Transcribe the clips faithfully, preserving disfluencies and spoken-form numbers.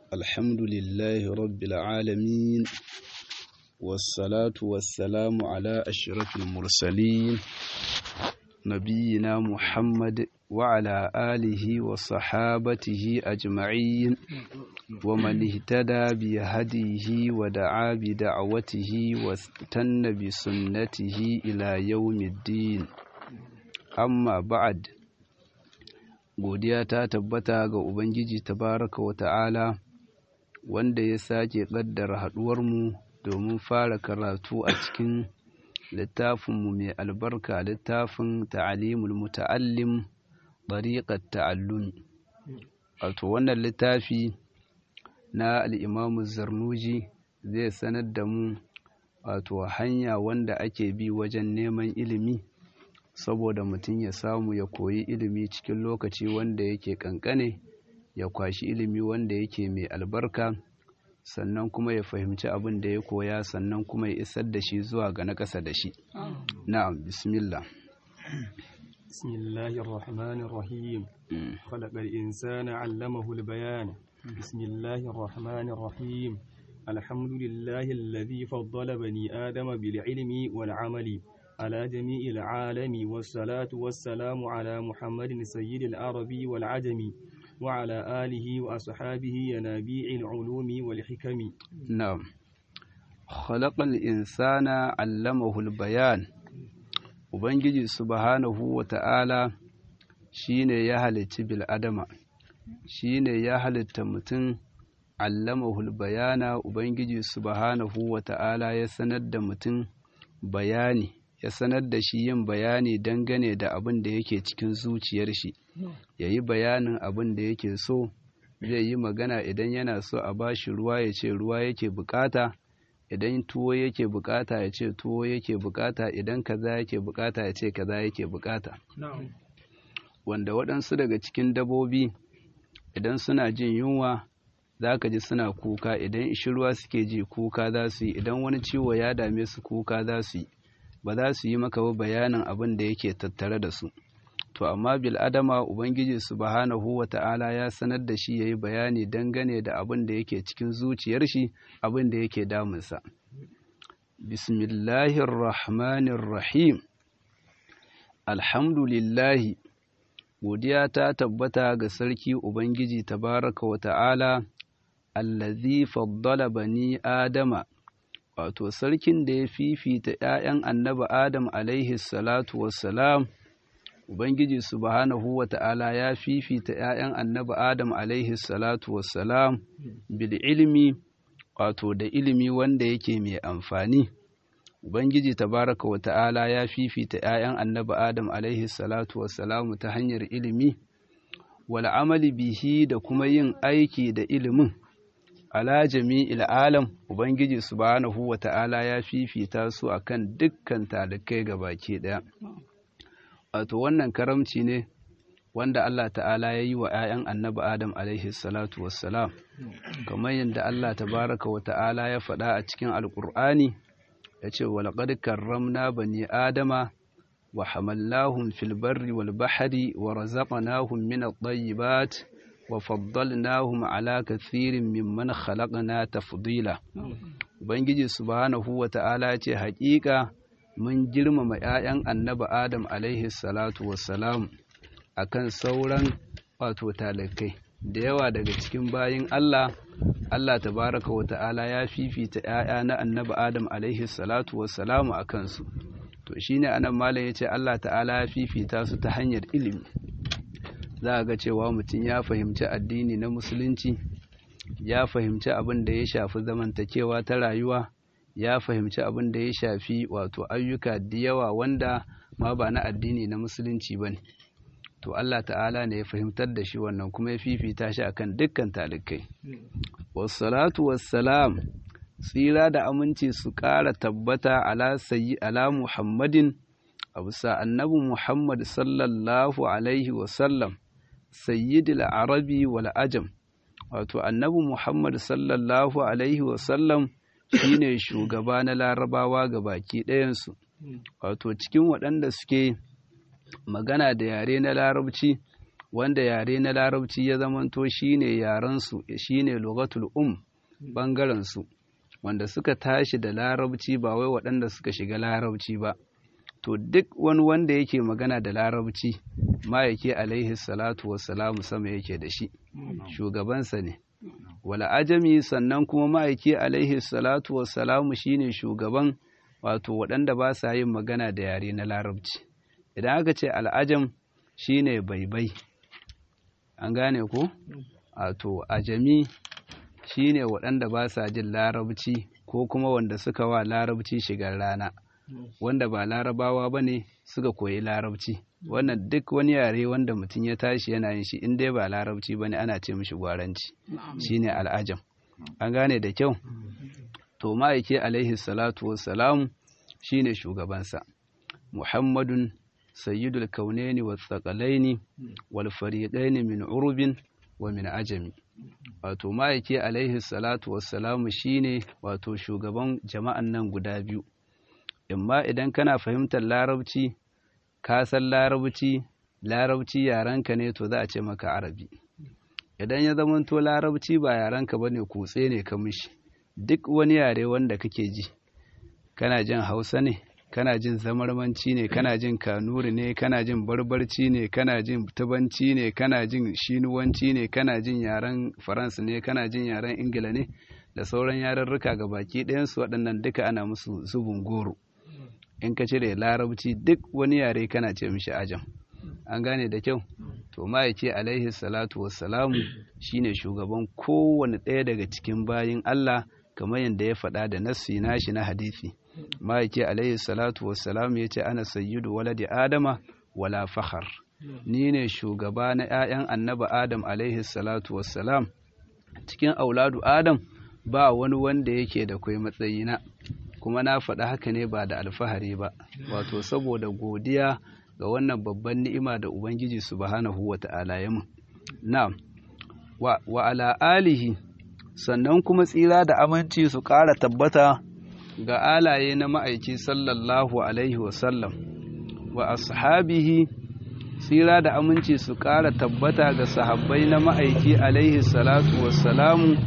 الحمد لله رب العالمين، والصلاة والسلام على أشرف المرسلين نبينا محمد وعلى آله وصحابته أجمعين، ومن اهتدى بهديه ودعا بدعوته واستنى بسنته إلى يوم الدين. أما بعد، godiya ta tabbata ga Ubangiji tabaraka wa ta'ala wanda ya sake ƙaddara haɗuwarmu domin fara karatu a cikin littafinmu mai albarka, littafin ta'alimul muta'allim ɗariƙar ta'allumi. Wato wannan littafi na al'imamu Zarnuji zai sanar da mu wato hanya wanda ake bi wajen neman ilimi, saboda mutum ya samu ya koyi ilimi cikin lokaci wanda yake kankane, ya kwashi ilimi wanda yake mai albarka, sannan kuma ya fahimci abin da ya koya, sannan kuma ya isar da shi zuwa ga na ƙasa da shi. Na'am, bismillah. Bismillahir Rahmanir Rahim. Khalaqal insana 'allamahu al-bayan. Bismillahir Rahmanir Rahim. Alhamdulillahi alladhi faddala bani adama bil ilmi wal 'amali على جميع العالم، والصلاة والسلام على محمد سيد العربي والعجم وعلى آله وأصحابه ينابيع العلوم والحكم. نعم. خلق الإنسان علمه البيان. Ubangiji subhanahu wa ta'ala shi ne ya halitta bil'adama, shi ne ya halitta mutum, allamahul bayana. Ubangiji subhanahu wa ta'ala ya sanar da mutum bayani, ya sanar da shi yin bayani dangane da abin da yake cikin zuciyar shi, ya yi bayanin abin da yake so, zai yi magana idan yana so a bashi ruwa ya ce ruwa yake bukata, idan tuwo yake bukata ya ce tuwo yake bukata, idan kaza yake bukata ya ce kaza yake bukata. Wanda waɗansu daga cikin dabobi idan suna jin yunwa za ka ji suna kuka, idan ishirwa suke ji kuka za su yi, idan wani ciwo ya dame su kuka za su yi, ba za su yi maka ba bayanin abin da yake tattare da su. To amma bil'adama Ubangiji subhanahu wa ta'ala ya sanar da shi ya yi bayani dangane da abin da yake cikin zuciyar shi, abin da yake damunsa. Bismillahirrahmanirrahim. Alhamdulillahi, godiya ta tabbata ga sarki Ubangiji tabaraka wa ta'ala, allazi faddala bani Adama, wato sarkin da ya fifita ‘ya'yan annabi Adam alaihi salatu wassalam. Ubangiji subhanahu wa ta'ala ya fifita ‘ya'yan annabi Adam alaihi salatu wassalam bil ilmi, wato da ilimi wanda yake mai amfani. Ubangiji tabaraka wa ta'ala ya fifita ‘ya'yan annabi Adam alaihi salatu wassalam ta hanyar ilimi, wal amali bihi, da kuma yin aiki da ilimin. Ala jami'il alam, Ubangiji subhanahu wa ta'ala ya fifita su akan dukkan talikai gabaki daya. Wato wannan karamci ne wanda Allah ta'ala ya yi wa ‘ya'yan annabi Adam alaihi salatu wassalam, kamar yadda Allah tabaraka wa ta'ala ya faɗa a cikin Alƙur'ani, ya ce, walaƙad karramna bani Adama wa hamallahum fil barri wal bahri wa razaqnahum min at-tayyibat wa faddalnahum ala kathirin mimman khalaqna tafdila. Ubangiji subhanahu wa ta'ala ce, haƙiƙa mun girmama ‘ya'yan annabi Adam alaihi salatu wassalam akan sauran wato talakai. Da yawa daga cikin bayin Allah, Allah tabaraka wa ta'ala ya fifita ‘ya'ya na annabi Adam alaihi salatu wassalam a kansu. To shine anan malam yace Allah ta'ala ya fifita su ta hanyar ilimi. Za a ga cewa mutum ya fahimci addini na musulunci, ya fahimci abin da ya shafi zamantakewa ta rayuwa, ya fahimci abin da ya shafi wato ayyuka da yawa wanda ma ba na addini na musulunci ba ne. To Allah ta'ala ne ya fahimtar da shi wannan, kuma ya fifita shi akan dukkan talikai. Wassalatu wassalam, tsira da aminci su ƙara tabbata ala sayyi ala Muhammadin, a bisa annabi Muhammad sallallahu alaihi wasallam, sayyidil arabi wal ajam. Wato annabi Muhammad sallallahu alaihi wasallam shine shugaba na larabawa ga baki ɗayansu. Wato cikin waɗanda suke magana da yare na larabci, wanda yare na larabci ya zamanto shine yarensu shine lughatul um bangaren su wanda suka tashi da larabci ba wai waɗanda suka shiga larabci ba, to duk wani wanda yake magana da larabci ma'aiki alaihi salatu wassalamu sama yake da shi, shugabansa ne. Wala ajami sannan kuma ma'aiki alaihi salatu wassalamu shine shugaban wato waɗanda ba sa yin magana da yare na larabci. Idan aka ce al'ajam shine baibai, an gane ko? Wato ajami shine waɗanda ba sa jin larabci ko kuma wanda suka wa larabci shigar rana, wanda ba larabawa ba ne suka koyi larabci. Wannan duk wani yare wanda mutum ya tashi yana yin shi in dai ba larabci ba ne ana ce mishi gwaranci, shine al'ajam. An gane da kyau? To ma'aiki alaihi salatu wassalamu shine shugabansa. Muhammadun sayyidul kaunaini wa tsakalaini wal fariqaini min urubin wa min ajami. Wato ma'aiki alaihi salatu wassalamu shine wato shugaban jama'an nan guda biyu. Imma idan kana fahimtar larabci, ka san larabci, larabci yarenka ne to za a ce maka arabi. Idan ya zamanto larabci ba yarenka bane kutse ne ka mishi, duk wani yare wanda kake ji, kana jin Hausa ne, kana jin zamarmanci ne, kana jin kanuri ne, kana jin barbarci ne, kana jin tubanci ne, kana jin shinuwanci ne, kana jin yaren faransa ne, kana jin yaren ingila ne, da sauran yarurruka ga baki ɗayansu waɗannan duka ana musu zubin goro. In ka cire larabci duk wani yare kana ce mishi ajam. An gane da kyau? To ma'aiki alaihi salatu wassalamu shine shugaban kowane ɗaya daga cikin bayin Allah kamar yadda ya faɗa da nassi nashi na hadisi. Ma'aiki alaihi salatu wassalamu ya ce ana sayyidu waladi adama wala fakhar. Ni ne shugaba na ‘ya'yan annaba Adam alaihi salatu wassalam. Cikin auladu Adam ba wani wanda yake da kwai matsayina. Kuma na faɗa haka ne ba da alfahari ba, wato saboda godiya ga wannan babban ni'ima da Ubangiji subhanahu wa ta'ala ya mun. Na'am, wa, wa ala alihi sannan kuma tsira da aminci su ƙara tabbata ga alaye na ma'aiki sallallahu alaihi wasallam, wa ashabihi tsira da aminci su ƙara tabbata ga sahabbai na ma'aiki alaihi salatu wassalamu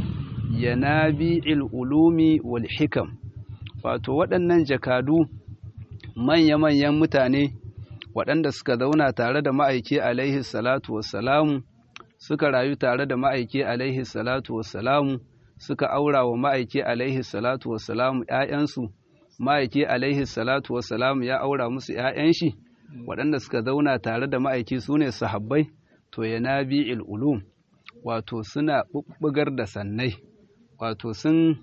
yanabi'il ulumi wal hikam. Wato waɗannan jakadu manya-manyan mutane waɗanda suka zauna tare da ma'aiki alaihi salatu wassalamu, suka rayu tare da ma'aiki alaihi salatu wassalamu, suka aura wa ma'aiki alaihi salatu wassalamu ‘ya'yansu, ma'aiki alaihi salatu wassalamu ya aura musu ‘ya'yan shi, waɗanda suka zauna tare da ma'aiki su ne sahabbai, to yana bi'il ulum, wato suna ɓuɓɓugar da sannai, wato sun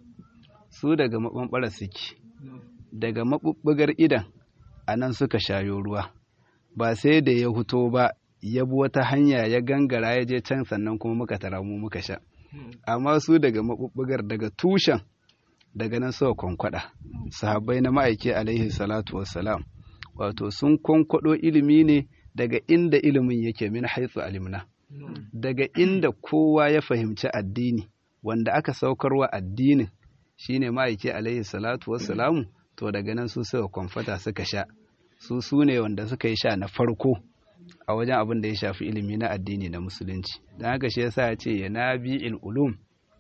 su daga maɓanɓarar suke, daga maɓuɓɓugar idan a nan suka shayo ruwa, ba sai da ya huto ba ya bi wata hanya ya gangara ya je can sannan kuma muka tara mu muka sha. Amma su daga maɓuɓɓugar daga tushen daga nan suka kwankwada, sahabbai na ma'aiki alaihi salatu wassalam, wato sun kwankwaɗo ilimi ne daga inda ilimin yake min haitsu alimna, daga inda kowa ya fahimci addini wanda aka saukarwa addinin shine ma'aiki alaihi salatu wassalamu, to daga nan su suka kwamfata suka sha, su su ne wanda suka yi sha na farko a wajen abin da ya shafi ilimi na addini na musulunci. Don haka shi yasa ya ce ya nabi'il ulum,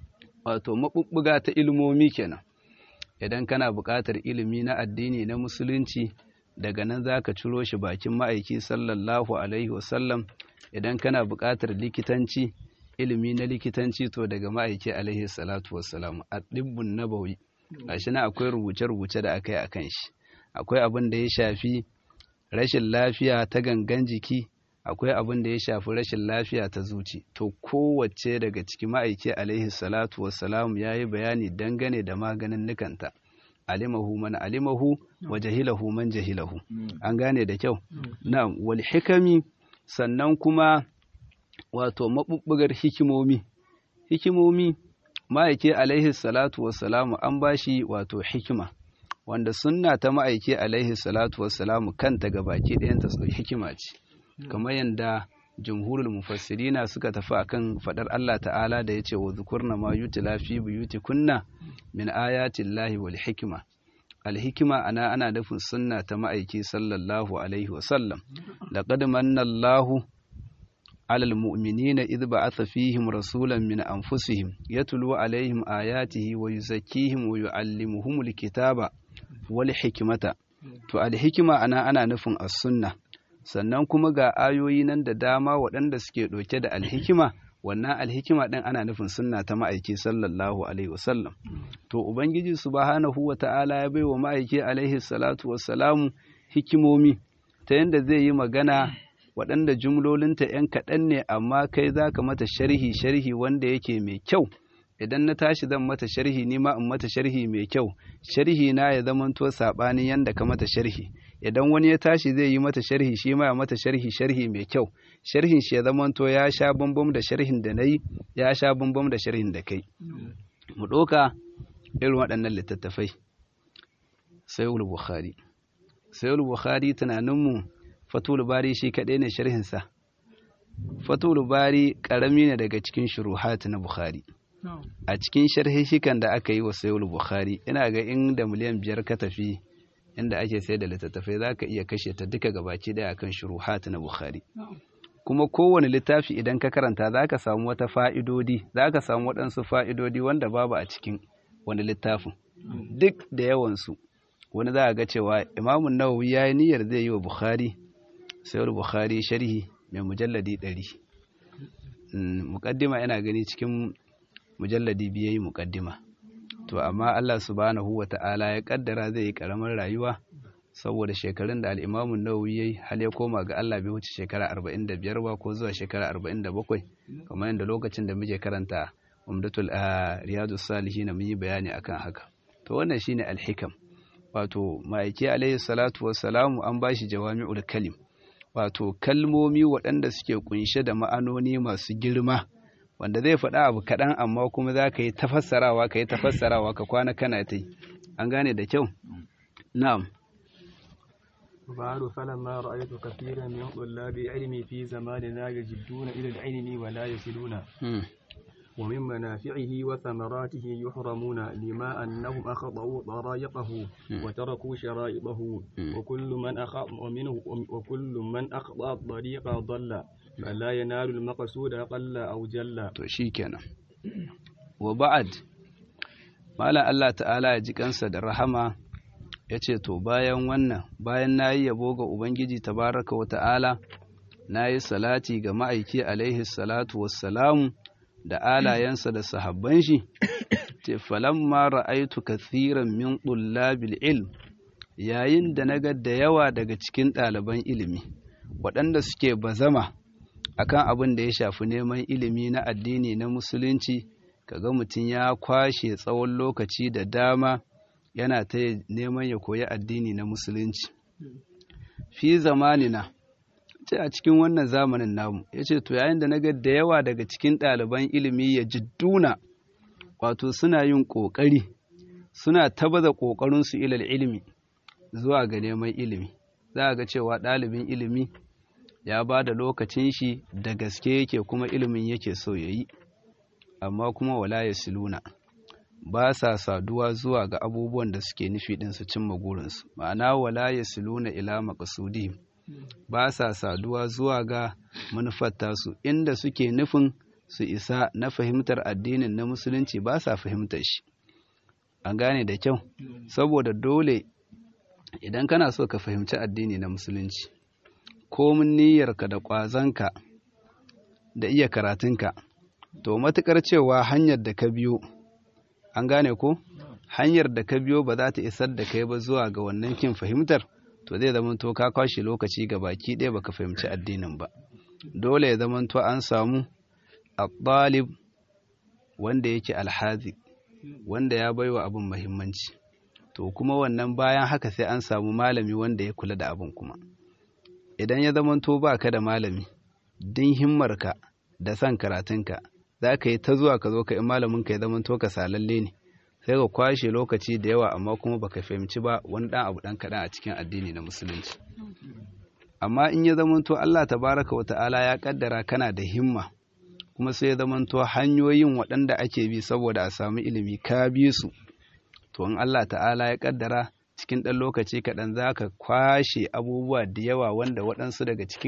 wato maɓuɓɓuga ta ilimomi kenan. Idan kana buƙatar ilimi na addini na musulunci, daga nan za ka ciro shi bakin ma'aiki sallallahu alaihi wasallam. Idan kana buƙatar likitanci, ilimi na likitanci, to daga ma'aiki alaihi salatu wassalam. Ad-dibbun nabawi, gashi na akwai rubuce-rubuce da aka yi akan shi. Akwai abin da ya shafi rashin lafiya ta gangan jiki, akwai abin da ya shafi rashin lafiya ta zuci. To kowace daga ciki ma'aiki alaihi salatu wassalam ya yi bayani dangane da maganin nukanta. Alimahu man alimahu wa jahilahu man jahilahu. An gane da kyau? Na'am, wal hikami sannan kuma wato maɓuɓɓugar hikimomi. Hikimomi ma'aiki alaihi salatu wassalamu an bashi wato hikima, wanda sunna ta ma'aiki alaihi salatu wassalamu kanta gabaki ɗayanta su hikima ce, kamar yadda jumhurul mufassirina suka tafi akan fadar Allah ta'ala da yace wa zukurna ma yutla fi buyutikunna min ayatin lahi wal hikma. Alhikima ana ana nufin sunna ta ma'aiki sallallahu alaihi wasallam. Laqad manna Allahu alal mu'minina idh ba'atha fihim rasulan min anfusihim yatlu alaihim ayatihi wa yuzakkihim wa yu'allimuhumul kitaba wal hikmata. To al hikima ana ana nufin as-sunna, sannan kuma ga ayoyi nan da dama waɗanda suke ɗauke da alhikima, wannan alhikima ɗin ana nufin sunna ta ma'aiki sallallahu alaihi wasallam. To ubangiji subhanahu wa ta'ala ya bai wa ma'aiki alaihi salatu wassalamu hikimomi ta yanda zai yi magana waɗanda jumlolinta ‘yan kaɗan ne, amma kai za ka mata sharhi sharhi wanda yake mai kyau. Idan na tashi zan mata sharhi ni ma in mata sharhi mai kyau, sharhi na ya zamanto saɓanin yanda ka mata sharhi. Idan wani ya tashi zai yi mata sharhi shi ma ya mata sharhi sharhi mai kyau, sharhin shi ya zamanto ya sha bambam da sharhin da na yi, ya sha bambam da sharhin da kai. Mu ɗauka irin waɗannan littattafai. Sahihul Bukhari. Sahihul Bukhari tunaninmu Fathul Bari shi kaɗai ne sharhinsa. Fathul Bari ƙarami ne daga cikin shuruhat na Bukhari. A cikin sharhishikan da aka yi wa Sahihul Bukhari, ina ga inda miliyan biyar ka tafi inda ake sai da littattafai za ka iya kashe ta duka gabaki daya akan shuruhat na Bukhari. Kuma kowane littafi idan ka karanta za ka samu wata fa'idodi, za ka samu waɗansu fa'idodi wanda babu a cikin wani littafin. Duk da yawansu, wani za a ga cewa Imamun Nawawi ya yi niyyar zai yi wa Bukhari, Sahihul Bukhari sharhi mai mujalladi ɗari. Muƙaddima ina gani cikin mujalladi biyu yi muƙaddima. To amma Allah subhanahu wa ta'ala ya kaddara zai yi karamar rayuwa saboda shekarun da al-Imam an-Nawawi yayi hal ya koma ga Allah bai wuce shekara arba'in da biyar ba ko zuwa shekara arba'in da bakwai, kamar yadda lokacin da muke karanta Umdatul Riyadus Salihin mun yi bayani akan haka. To wannan shine al-hikam. Wato ma'aiki alayhi salatu wassalamu an bashi jawami'ul kalim. Wato kalmomi waɗanda suke kunshe da ma'anoni masu girma, wanda zai faɗa abu kaɗan amma kuma za ka yi tafassarawa ka yi tafassarawa ka kwana kana ta yi. An gane da kyau? Na'am. بعد فلما رأيت كثيرا من طلاب العلم في زماننا يجدون إلى العلم ولا يصلون ومن منافعه وثمراته يحرمون لما أنهم أخطأوا طرائقه وتركوا شرائطه وكل من أخطأ منه وكل من أخطأ الطريق ضل فلا ينال المقصود قل أو جل. to shikenan. Wa ba'ad, malam Allah ta'ala ya ji kansa da rahama yace to bayan wannan, bayan nayi yabo ga Ubangiji tabaraka wa ta'ala, nayi salati ga ma'aiki alaihi salatu wassalamu da alayensa da sahabban shi, ce falamma ra'aitu kathiran min tullabil ilm, yayin da naga da yawa daga cikin ɗaliban ilimi waɗanda suke bazama akan abin da ya shafi neman ilimi na addini na musulunci, kaga mutum ya kwashe tsawon lokaci da dama yana ta neman ya koyi addini na musulunci. Fi zamanina, ce a cikin wannan zamanin namu, ya ce to yayin da na ga da yawa daga cikin ɗaliban ilimi ya jidduna, wato suna yin ƙoƙari, suna tabaza ƙoƙarinsu ilal ilimi zuwa ga neman ilimi. Za a ga cewa ɗalibin ilimi ya ba da lokacin shi da gaske yake kuma ilimin yake so ya yi, amma kuma wala ya siluna, ba sa saduwa zuwa ga abubuwan da suke nufi ɗin su cimma gurinsu. Ma'ana wala ya siluna ila maqsudihim, ba sa saduwa zuwa ga manufar tasu, inda suke nufin su isa na fahimtar addinin na musulunci ba sa fahimtar shi. An gane da kyau, saboda dole idan kana so ka fahimci addini na musulunci, komin niyyarka da ƙwazonka da iya karatunka, to matuƙar cewa hanyar da ka biyo, an gane ko? Hanyar da ka biyo ba za ta isar da kai ba zuwa ga wannan kin fahimtar, to zai zamanto ka kwashe lokaci ga baki ɗaya baka fahimci addinin ba. Dole ya zamanto an samu at-talib wanda yake alhazi, wanda ya baiwa abin muhimmanci. To kuma wannan bayan haka sai an samu malami wanda ya kula da abin kuma. Idan ya zamanto baka da malami, din himmarka da san karatunka, za ka yi ta zuwa ka zo ka in malamin ka ya zamanto ka salalle ne, sai ka kwashe lokaci da yawa amma kuma baka fahimci ba wani dan abu dan kaɗan a cikin addini na musulunci. Amma in ya zamanto Allah tabaraka wa ta'ala ya kaddara kana da himma, kuma sai ya zamanto hanyoyin waɗanda ake bi saboda a samu ilimi ka bi su, to in Allah ta'ala ya kaddara cikin ɗan lokaci kaɗan za ka kwashe abubuwa da yawa wanda waɗansu daga cikin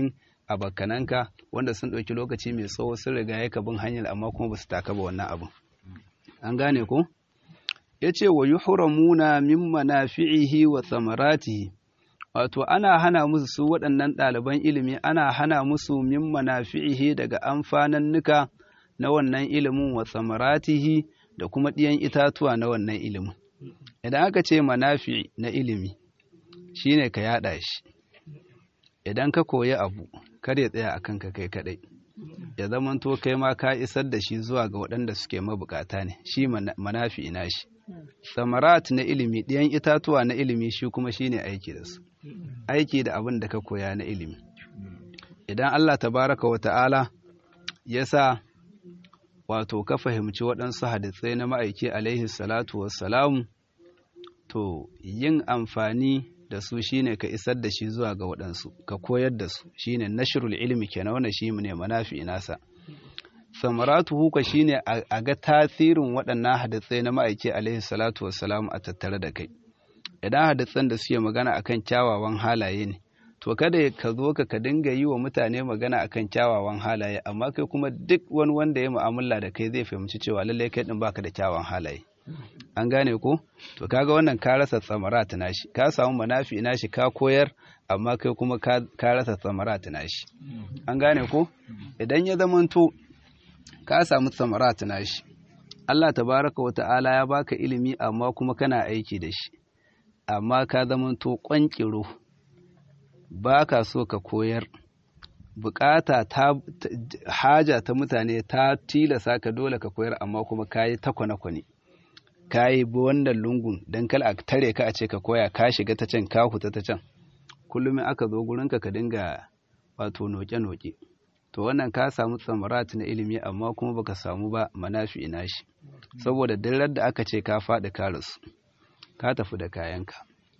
abakananka wanda sun ɗauki lokaci mai tsawo sun riga ya kabin hanyar amma kuma ba su taka ba wannan abin an gane ko ya ce wa yuhramuna min manafi'ihi wa thamaratihi wato ana hana musu su waɗannan ɗaliban ilimi ana hana musu min manafi'ihi daga amfanannuka na wannan ilimin wa tsamaratihi da kuma ɗiyan itatuwa na wannan ilimin idan aka ce manafi na ilimi shine ka yaɗa shi idan ka koyi abu kar ya tsaya akan ka kai kaɗai ya zamanto kai ma ka isar da shi zuwa ga waɗanda suke mabukata ne shi manafi ina shi samarat na ilimi ɗiyan itatuwa na ilimi shi kuma shine aiki da su aiki da abin da ka koya na ilimi idan Allah tabaraka wa ta'ala ya sa wato ka fahimci waɗansu hadisai na ma'aiki alaihi salatu wassalamu to yin amfani da su shine ka isar da shi zuwa ga waɗansu ka koyar da su shine nashrul ilmi kenan wannan shi ne manafi nasa samaratuhu ka shine a ga tasirin waɗannan hadisai na ma'aiki alaihi salatu wassalamu a tattare da kai idan hadisan da suke magana akan kyawawan halaye ne to kada ka zo ka ka dinga yi wa mutane magana akan kyawawan halaye amma kai kuma duk wani wanda ya mu'amala da kai zai fahimci cewa lallai kai din baka da kyawawan halaye an gane ko to kaga wannan ka rasa tsamarat nashi ka samu manafi nashi ka koyar amma kai kuma ka rasa tsamarat nashi an gane ko idan ya zamanto ka samu tsamarat nashi Allah tabaraka wa ta'ala ya baka ilimi amma kuma kana aiki da shi amma ka zamanto kwankiro ba ka so ka koyar bukata ta haja ta mutane ta tilasa ka dole ka koyar amma kuma kayi ta kwane-kwane kayi bi wannan lungun don kala a tare ka a ce ka koya ka shiga ta can ka huta ta can kullum aka zo gurinka ka dinga wato noke-noke to wannan ka samu tsamarat na ilimi amma kuma baka samu ba manafi ina shi saboda dillar da aka ce ka faɗi ka rasu ka tafi da kayanka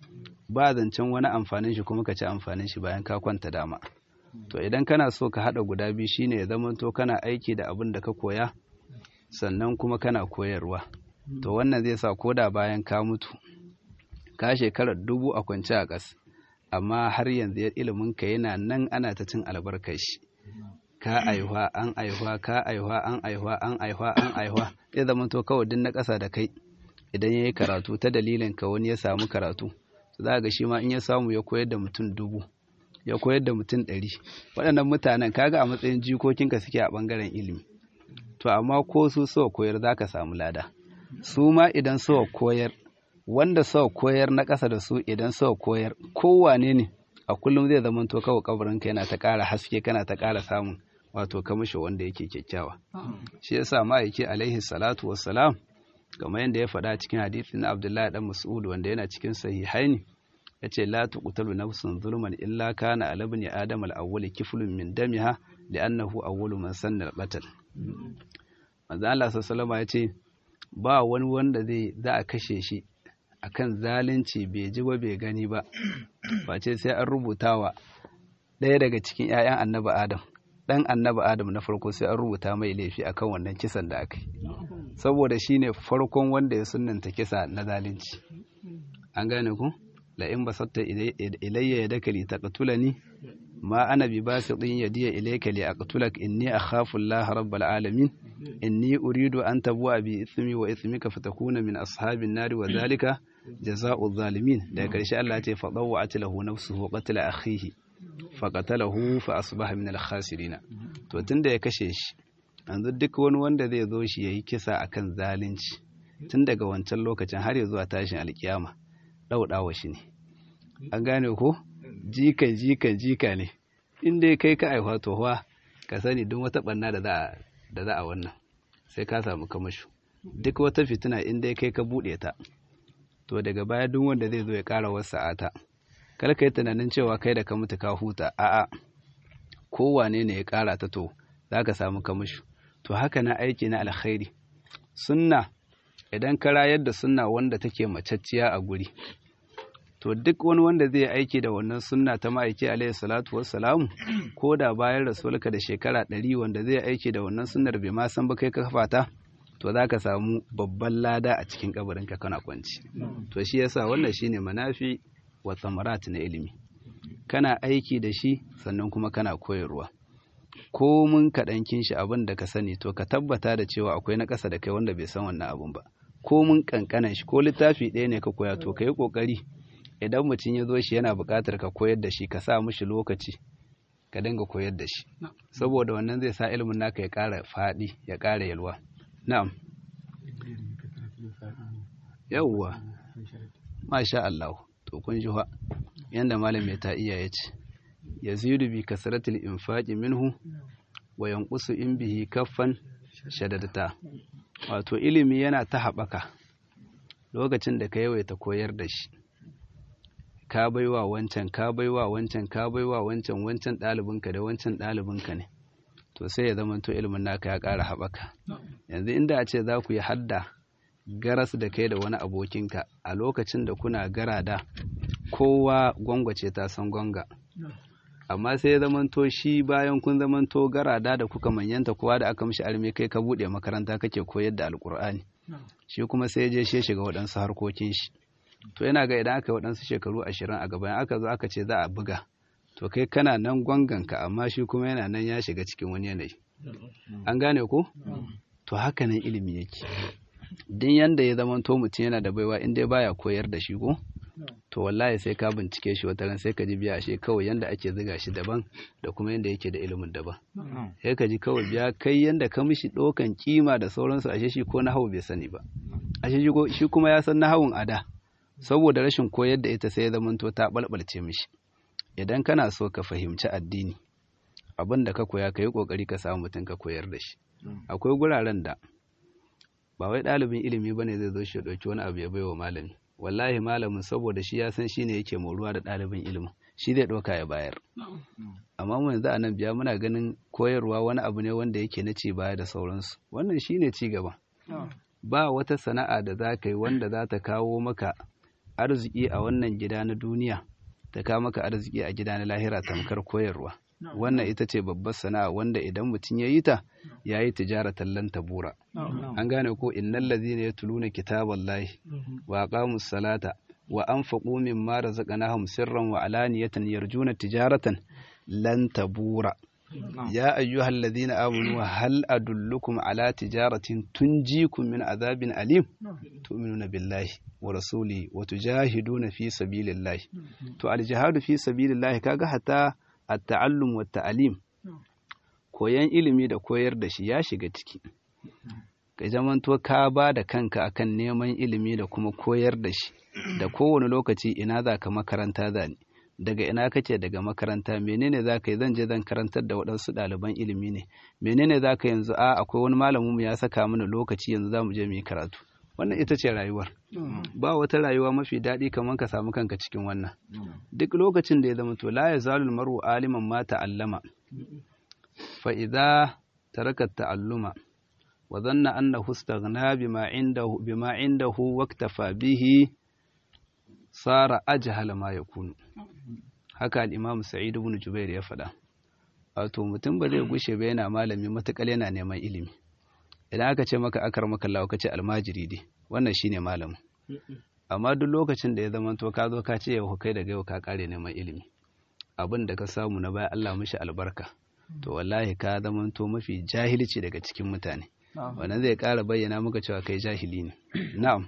ba zancen wani amfanin shi kuma ka ci amfanin shi bayan ka kwanta dama to idan kana so ka haɗa guda biyu shine ya zama to kana aiki da abin da ka koya sannan kuma kana koyarwa to wannan zai sa koda bayan ka mutu ka shekarar dubu a kwance a ƙas amma har yanzu ilimin ka yana nan ana ta cin albarkar shi ka aihuwa an aihuwa ka aihuwa an aihuwa an aihuwa an aihuwa zai zama to kawai din na ƙasa da kai idan ya yi karatu ta dalilin ka wani ya samu karatu za ga shi ma in ya samu ya koyar da mutum dubu ya koyar da mutum ɗari waɗannan mutanen kaga a matsayin jikokinka suke a ɓangaren ilimi to amma ko su so koyar za ka samu lada su ma idan so koyar wanda so koyar na ƙasa da su idan so koyar kowane ne a kullum zai zama to kawai kabarinka yana ta ƙara haske kana ta ƙara samun wato kamashi wanda yake kyakkyawa shi yasa ma'aiki alaihi salatu wassalam kamar yadda ya faɗa cikin hadisi na Abdullahi dan Mas'ud wanda yana cikin sahihaini yace la tuqtalu nafsun zulman illa kana ala ibn adam al-awwal kiflun min damiha li'annahu awwalu man sanna al-qatl manzo Allah sallallahu alaihi yace ba wani wanda zai za a kashe shi akan zalunci bai ji ba bai gani ba face sai an rubutawa ɗaya daga cikin ƴaƴan annabi Adam dan annabi Adam na farko sai an rubuta mai laifi akan wannan kisan da aka yi saboda shine farkon wanda ya sunnanta kisa na zalunci an gane ku la in basatta ilayya yadaka li taqtulani ma ana bi basitin yadiya ilayka li aqtulak inni akhafu Allah rabbal alamin inni uridu an tabwa bi ismi wa ismika fatakuna min ashabin nari wa zalika jazaa'u zalimin daga karshe Allah ya ce fa dawwa'at lahu nafsuhu qatla akhihi faqatalahu fa asbaha min al-khasirin to tunda ya kashe shi yanzu duk wani wanda zai zo shi yayi kisa akan zalunci tun daga wancan lokacin har ya zuwa tashin alkiyama daudawa shi ne an gane ko jika jika jika ne inda kai ka aiwa to wa ka sani duk wata banna da za da za a wannan sai ka samu kamashu duk wata fitina inda kai ka bude ta to daga baya duk wanda zai zo ya kara wasa'ata kar ka yi tunanin cewa kai da ka mutu ka huta a'a kowane ne ya kara ta to za ka samu kamashu to haka na aiki na alkhairi sunna idan ka rayar da sunna wanda take macacciya a guri to duk wani wanda zai aiki da wannan sunna ta ma'aiki alaihi salatu wassalamu ko da bayan rasulka da shekara ɗari wanda zai aiki da wannan sunnar bai ma san ba kai ka kafa ta to za ka samu babban lada a cikin kabarinka kana kwanci to shi yasa wannan shine manafi wa samarat na ilimi kana aiki da shi sannan kuma kana koyarwa. Ko mun kaɗankin shi abin da ka sani to ka tabbata da cewa akwai na ƙasa da kai wanda bai san wannan abin ba. Ko mun ƙanƙanan shi ko littafi ɗaya ne ka koya to ka yi ƙoƙari idan mutum ya zo shi yana buƙatar ka koyar da shi ka sa mishi lokaci ka dinga koyar da shi saboda wannan zai sa ilimin naka ya ƙara faɗi ya ƙara yalwa. Na'am. Yawwa. Masha Allah. To kun ji fa yanda malam mai ta iya yace yazidu bi kasratil infaqi minhu wa yanqusu in bihi kaffan shadadata. Wato ilimi yana ta haɓaka lokacin da ka yawaita koyar da shi. Ka baiwa wancan ka baiwa wancan ka baiwa wancan wancan ɗalibinka da wancan ɗalibinka ne to sai ya zama to ilimin naka ya ƙara haɓaka. Yanzu inda a ce za ku yi hadda garas da kai da wani abokinka a lokacin da kuna gara da kowa gwangwace ta san gwanga, amma sai ya zamanto shi bayan kun zamanto garada da kuka manyanta kowa da aka mishi arme kai ka buɗe makaranta kake koyar da alkur'ani, shi kuma sai je shi shiga waɗansu harkokin shi. To yana ga idan aka yi waɗansu shekaru ashirin a gaban aka zo aka ce za a buga to kai kana nan gwanganka amma shi kuma yana nan ya shiga cikin wani yanayi. An gane ko? To haka nan ilimi yake. Din yanda ya zamanto mutum yana da baiwa in dai baya koyar da shi ko? To wallahi sai ka bincike shi wata ran sai ka ji biya shi kawai yanda ake ziga shi daban da kuma yanda yake da ilimin daban. Sai ka ji kawai biya kai yanda ka mishi ɗaukan kima da sauransu ashe shi ko nahawu bai sani ba. Ashe shi kuma ya san nahawun a da saboda rashin koyar da ita sai ya zamanto ta balbalce mishi. Idan kana so ka fahimci addini abin da ka koya ka yi kokari ka samu mutum ka koyar da shi. Akwai guraren da ba wai ɗalibin ilimi bane zai zo shi ya ɗauki wani abu ya bai wa malami. Wallahi malamin saboda shi ya san shi ne yake moruwa da ɗalibin ilimin shi zai ɗauka ya bayar. Amma mu yanzu a nan biya muna ganin koyarwa wani abu ne wanda yake na ci baya da sauransu. Wannan shi ne ci gaba. Ba wata sana'a da za ka yi wanda za ta kawo maka arziki a wannan gida na duniya ta kawo maka arziki a gida na lahira tamkar koyarwa. Wannan ita ce babbar sana'a wanda idan mutum ya yi ta ya yi tijaratan lan tabura. An gane ko innal ladhina yatluna kitaballahi wa aqamus salata wa anfaqu mimma razaqnahum sirran wa alaniyatan yarjuna tijaratan lan tabura. Ya ayyuhal ladhina amanu hal adullukum ala tijaratin tunjikum min adhabin alim tu'minuna billahi wa rasulihi wa tujahiduna fi sabilillahi. To al jihadu fi sabilillahi kaga hatta at-ta'allum wa ta'alim koyan ilimi da koyar da shi ya shiga ciki. Ka zamanto ka ba da kanka akan neman ilimi da kuma koyar da shi da kowane lokaci ina za ka makaranta za ni daga ina kake daga makaranta menene za ka yi zan je zan karantar da waɗansu ɗaliban ilimi ne menene za ka yanzu a akwai wani malamin mu ya saka mana lokaci yanzu za mu je mu yi karatu. Wannan ita ce rayuwar. Ba wata rayuwa mafi daɗi kamar ka samu kanka cikin wannan. Duk lokacin da ya zama to la yazalul mar'u aliman ma ta'allama fa idza taraka ta'alluma wa dhanna annahu istaghna bima indahu bima indahu waktafa bihi sara ajhala ma yakunu. Haka al-Imam Sa'id ibn Jubair ya faɗa. Wato mutum ba zai gushe ba yana malami matakal yana neman ilimi. Idan aka ce maka akar maka Allah ka ce almajiri dai wannan shine malamin. Amma duk lokacin da ya zama to ka zo ka ce yau kai daga yau ka kare neman ilimi abin da ka samu na baya Allah mishi albarka to wallahi ka zama to mafi jahilci daga cikin mutane. Wannan zai ƙara bayyana maka cewa kai jahili ne. Na'am.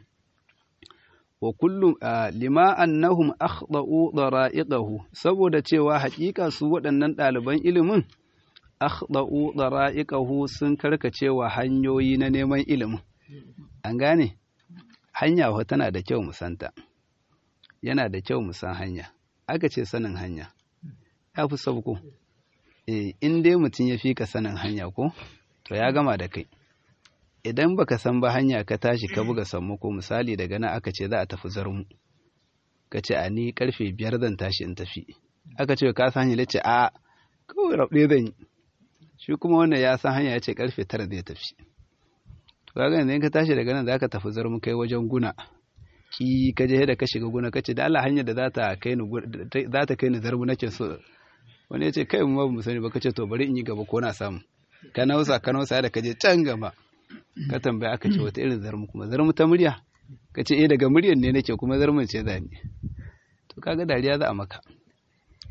Wa kullum lima annahum akhda'u dara'iqahu saboda cewa haƙiƙa su waɗannan ɗaliban ilimin akhda'u dara'iqahu sun karkacewa hanyoyi na neman ilimin. An gane? Hanya wa tana da kyau musanta. Yana da kyau musan hanya. Aka ce sanin hanya. Ya fi sauko. Eh in dai mutum ya fi ka sanin hanya ko to ya gama da kai. Idan baka san ba hanya ka tashi ka buga sammako misali daga nan aka ce za a tafi Zarmu. Ka ce a ni karfe biyar zan tashi in tafi. Aka ce ka san hanya ce a kawai rabɗe zan yi. Shi kuma wannan ya san hanya ya ce karfe tara zai tafi. To kaga yanzu in ka tashi daga nan zaka tafi Zarmu kai wajen Guna. Ki ka je da ka shiga Guna kace da Allah hanyar da za ta kai ni za ta kai ni Zarmu nake so. Wani ya ce kai mu ba mu sani ba kace to bari in yi gaba ko na samu. Ka nausa ka nausa da ka je can gaba. Ka tambaya aka ce wata irin Zarmu kuma Zarmu ta murya. Kace eh daga muryar ne nake kuma Zarmun ce zani. To kaga dariya za a maka.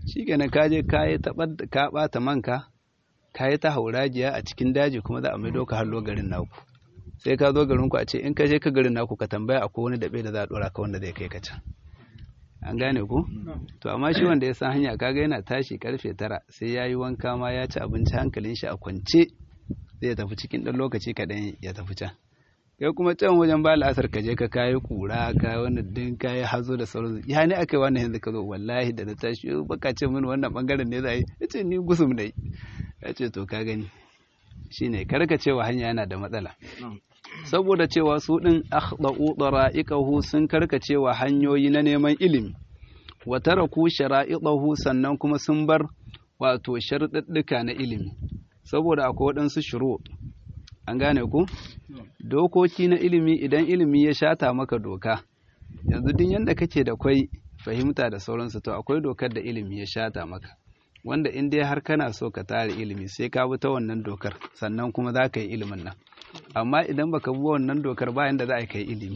shikenan ka je ka yi taɓar ka ɓata manka ka yi ta hauragiya a cikin daji kuma za a maido ka hallo garin naku sai ka zo garin ku a ce in ka je ka garin naku ka tambaya akwai wani daɓe da za a ɗora ka wanda zai kai ka can an gane ku to amma shi wanda ya san hanya kaga yana tashi karfe tara sai ya yi wanka ma ya ci abinci hankalin shi a kwance zai tafi cikin ɗan lokaci kaɗan ya tafi can kai kuma can wajen ba la'asar ka je ka kayi kura ka wani din kayi hazo da sauransu ya ne aka yi wannan yanzu ka zo wallahi da na tashi baka ce mini wannan bangaren ne za a yi ya ce ni gusum da yi ya ce to ka gani shine karka cewa hanya yana da matsala saboda cewa su ɗin akhda'u dara'iqahu sun karkacewa hanyoyi na neman ilimi wa taraku shara'iqahu sannan kuma sun bar wato sharuɗɗuka na ilimi saboda akwai waɗansu shuru an gane ku dokoki na ilimi idan ilimi ya shata maka doka yanzu din yanda kake da kwai fahimta da sauransu to akwai dokar da ilimi ya shata maka wanda in dai har kana so ka tare ilimi sai ka bi ta wannan dokar sannan kuma za ka yi ilimin nan amma idan baka bi wannan dokar bayan da za a kai ilimi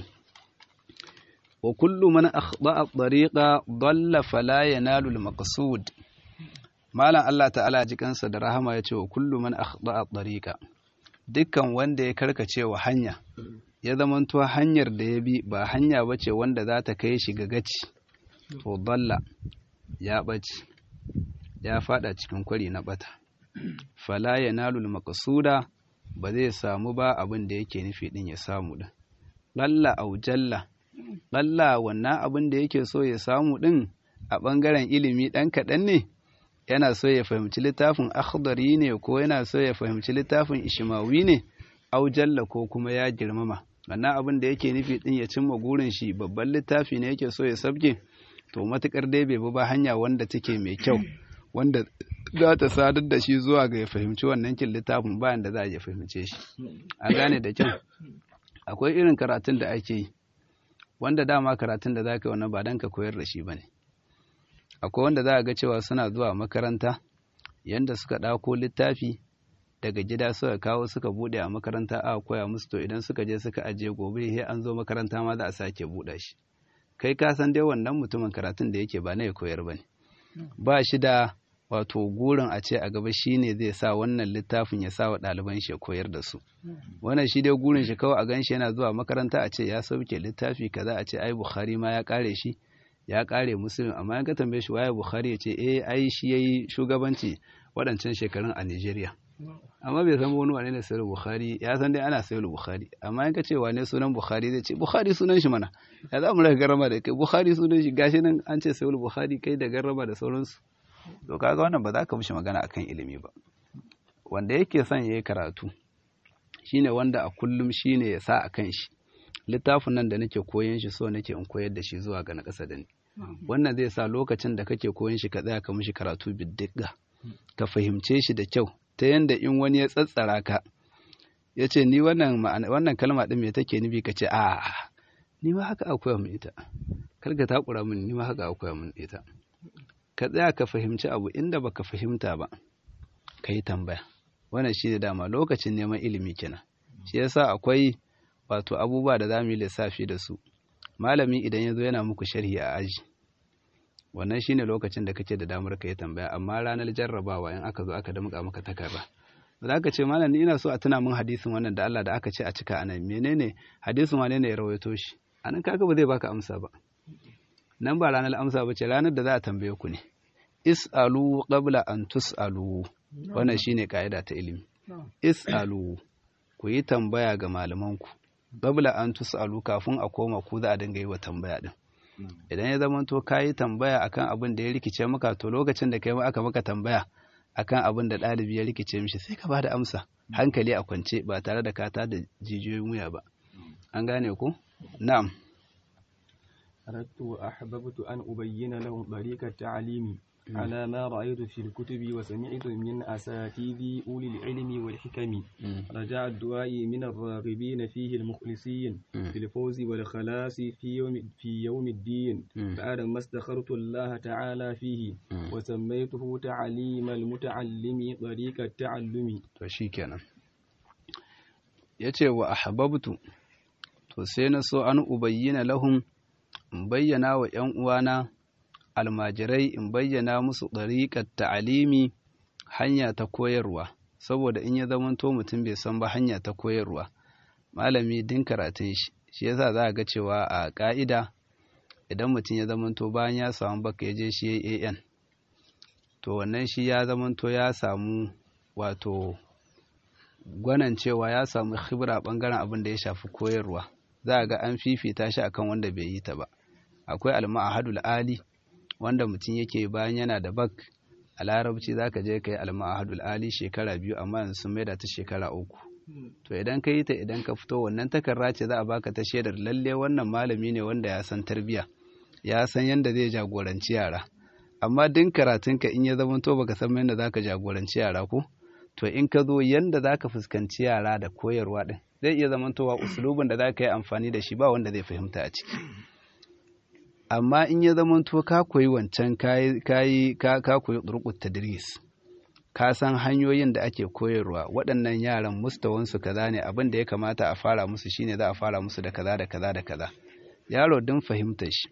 wa kullu man akhda'a tariqa dalla fala yanalu al-maqsud malam Allah ta'ala ji kansa da rahama yace wa kullu man akhda'a tariqa dukkan wanda ya karkace wa hanya ya zamanto hanyar da ya bi ba hanya bace wanda za ta kai shi ga gaci to dalla ya bace ya fada cikin kwari na bata fala yanalu al-maqsuda ba zai samu ba abin da yake nufi din ya samu din lalla au jalla lalla wannan abin da yake so ya samu din a bangaren ilimi dan kadan ne yana so ya fahimci littafin akhdari ne ko yana so ya fahimci littafin ishmawi ne au jalla ko kuma ya girmama wannan abin da yake nufi din ya cimma gurin shi babban littafi ne yake so ya sabke to matukar dai bai ba hanya wanda take mai kyau wanda za ta sadar da shi zuwa ga ya fahimci wannan kin littafin bayan da za a ya fahimce shi an gane da kyau akwai irin karatun da ake yi wanda dama karatun da za ka yi wannan ba don ka koyar da shi ba ne akwai wanda za a ga cewa suna zuwa makaranta yanda suka ɗauko littafi daga gida suka kawo suka buɗe a makaranta a koya musu to idan suka je suka ajiye gobe sai an zo makaranta ma za a sake buɗe shi kai ka san dai wannan mutumin karatun da yake ba na ya koyar ba ne ba shi da wato gurin a ce a gaba shi ne zai sa wannan littafin ya sa wa ɗaliban shi ya koyar da su wannan shi dai gurin shi kawai a gan shi yana zuwa makaranta a ce ya sauke littafi kaza a ce ai Bukhari ma ya kare shi ya kare Muslim amma in ka tambaye shi waye Bukhari ya ce eh ai shi yayi shugabanci waɗancan shekarun a Nigeria amma bai san wani wane ne sai Bukhari ya san dai ana sai Bukhari amma in ka ce wane sunan Bukhari zai ce Bukhari sunan shi mana ya za mu raka garrama da kai Bukhari sunan shi gashi nan an ce sai Bukhari kai da garrama da sauransu to kaga wannan ba za ka mishi magana akan ilimi ba wanda yake son yayi karatu shine wanda a kullum shine ya sa akan shi littafin nan da nake koyon shi so nake in koyar da shi zuwa ga na ƙasa da ni wannan zai sa lokacin da kake koyon shi ka tsaya ka mishi karatu biddiga ka fahimce shi da kyau ta yanda in wani ya tsatsara ka ya ce ni wannan wannan kalma din me take nufi ka ce a ni ma haka akwai mun ita kar ka takura min ni ma haka akwai mun ita ka tsaya ka fahimci abu inda baka fahimta ba ka yi tambaya wannan shi da dama lokacin neman ilimi kenan shi yasa akwai wato abubuwa da za mu yi lissafi da su malami idan ya zo yana muku sharhi a aji wannan shine lokacin da kake da damar ka yi tambaya amma ranar jarrabawa in aka zo aka damƙa maka takarda ba za ka ce malam ni ina so a tuna min hadisin wannan da Allah da aka ce a cika anan menene hadisin wane ne ya rawaito shi anan kaga ba zai baka amsa ba nan ba ranar amsa ba ce ranar da za a tambaye ku ne is'alu qabla an tus'alu wannan shine kaida ta ilimi is'alu ku yi tambaya ga malamanku qabla an tus'alu kafin a koma ku za a dinga yi wa tambaya din idan ya zama to kayi tambaya akan abin da ya rikice maka to lokacin da kai ma aka maka tambaya akan abin da ɗalibi ya rikice mishi sai ka bada amsa hankali a kwance ba tare da ka tada jijiyoyin wuya ba an gane ku na'am أردت وأحببت أن أبين لهم طريق التعليم على ما رأيت في الكتب وسمعت من أساتذة أولي العلم والحكم رجاء الدعاء من الراغبين فيه المخلصين في الفوز والخلاص في يوم, في يوم الدين بعد ما استخرت الله تعالى فيه وسميته تعليم المتعلم طريق التعلم فشيكنا يتي وأحببت فسينسو أن أبين لهم bayyana wa ‘yan uwana almajirai in bayyana musu ɗariƙar ta'alimi hanya ta koyarwa, saboda in ya zamanto mutum bai san ba hanya ta koyarwa malami din karatun shi shi yasa za a ga cewa a ƙa'ida idan mutum ya zamanto bayan ya samu baka ya je shi ya yi an to wannan shi ya zamanto ya samu wato gwanan cewa ya samu khibra bangaren abin da ya shafi koyarwa, za a ga an fifita shi akan wanda bai yi ta ba. Akwai al-ma'ahadul ali wanda mutum yake bayan yana da bak a larabci zaka je kai al-ma'ahadul ali shekara biyu amma yanzu sun maida ta shekara uku. To idan ka yi ta idan ka fito wannan takarda ce za a baka ta shaidar lalle wannan malami ne wanda ya san tarbiya, ya san yanda zai jagoranci yara. Amma din karatunka in ya zama to baka san yanda zaka jagoranci yara ko to in ka zo yanda zaka fuskanci yara da koyarwa din zai iya zamantowa usulubin da zaka yi amfani da shi ba wanda zai fahimta a ciki. Amma in ya zamanto ka koyi wancan kayi kayi ka ka koyi durqut tadris, ka san hanyoyin da ake koyarwa, waɗannan yaran mustawansu kaza ne, abin da ya kamata a fara musu shine za a fara musu da kaza da kaza da kaza. Yaro din fahimtar shi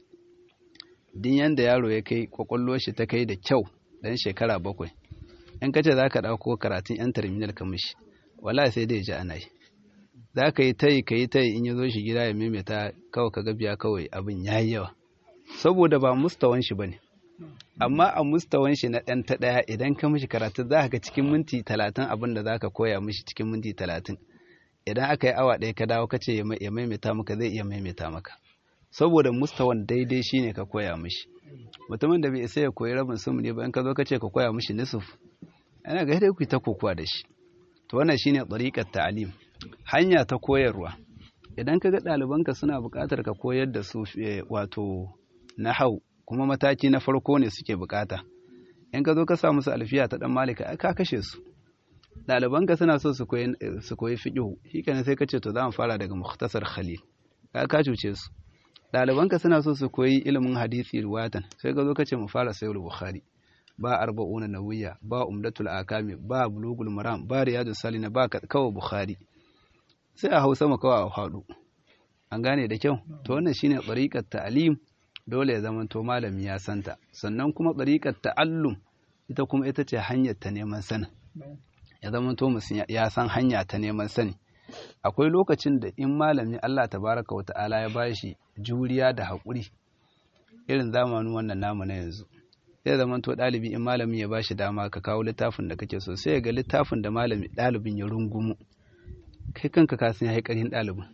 din yanda yaro ya kai kwakwalwar shi ta kai da kyau dan shekara bakwai, in kace zaka dauko karatun yan terminal ka mishi wallahi sai dai ji ana yi, zaka yi tai kai tai in yazo shi gida ya maimaita kawai kaga biya kawai abin yayi yawa saboda ba mustawan shi bane. Amma a mustawan shi na ɗan ta ɗaya idan ka mishi karatu za ka ga cikin minti talatin abin da za ka koya mishi cikin minti talatin, idan aka yi awa ɗaya ka dawo ka ce ya maimaita maka zai iya maimaita maka saboda mustawan daidai shi ne ka koya mishi. Mutumin da bai isa ya koyi rabin sumu ne ba in ka zo ka ce ka koya mishi nisuf ana ga dai ku ta kokuwa da shi. To wannan shine tariqat ta'lim, hanya ta koyarwa. Idan ka ga ɗalibanka suna buƙatar ka koyar da su wato nahau kuma mataki na farko ne suke bukata, in ka zo ka sa musu alfiya ta dan malika ka kashe su. Ɗalibanka suna so su koyi su koyi fiqh shikenan sai ka ce to za mu fara daga mukhtasar khalil, ka ka cuce su. Ɗalibanka suna so su koyi ilimin hadisi riwayatan sai ka zo ka ce mu fara sahih bukhari, ba arba'una nawiyya, ba umdatul akami, ba bulugul maram, ba riyadus salina, ba kawai bukhari, sai a hausa mu kawai a hadu. An gane da kyau. To wannan shine tariqat ta'lim, dole ya zamanto malami ya santa. Sannan kuma tariqat ta'allum ita kuma ita ce hanyar ta neman sani, ya zamanto mutum ya san hanya ta neman sani. Akwai lokacin da in malami Allah tabaraka wata'ala ya bashi juriya da haƙuri irin zamanin wannan namu na yanzu, sai zamanto ɗalibi in malami ya bashi dama ka kawo littafin da kake so sai ya ga littafin da malami ɗalibin ya rungumu kai kanka ka san yayi ƙarhin ɗalibin.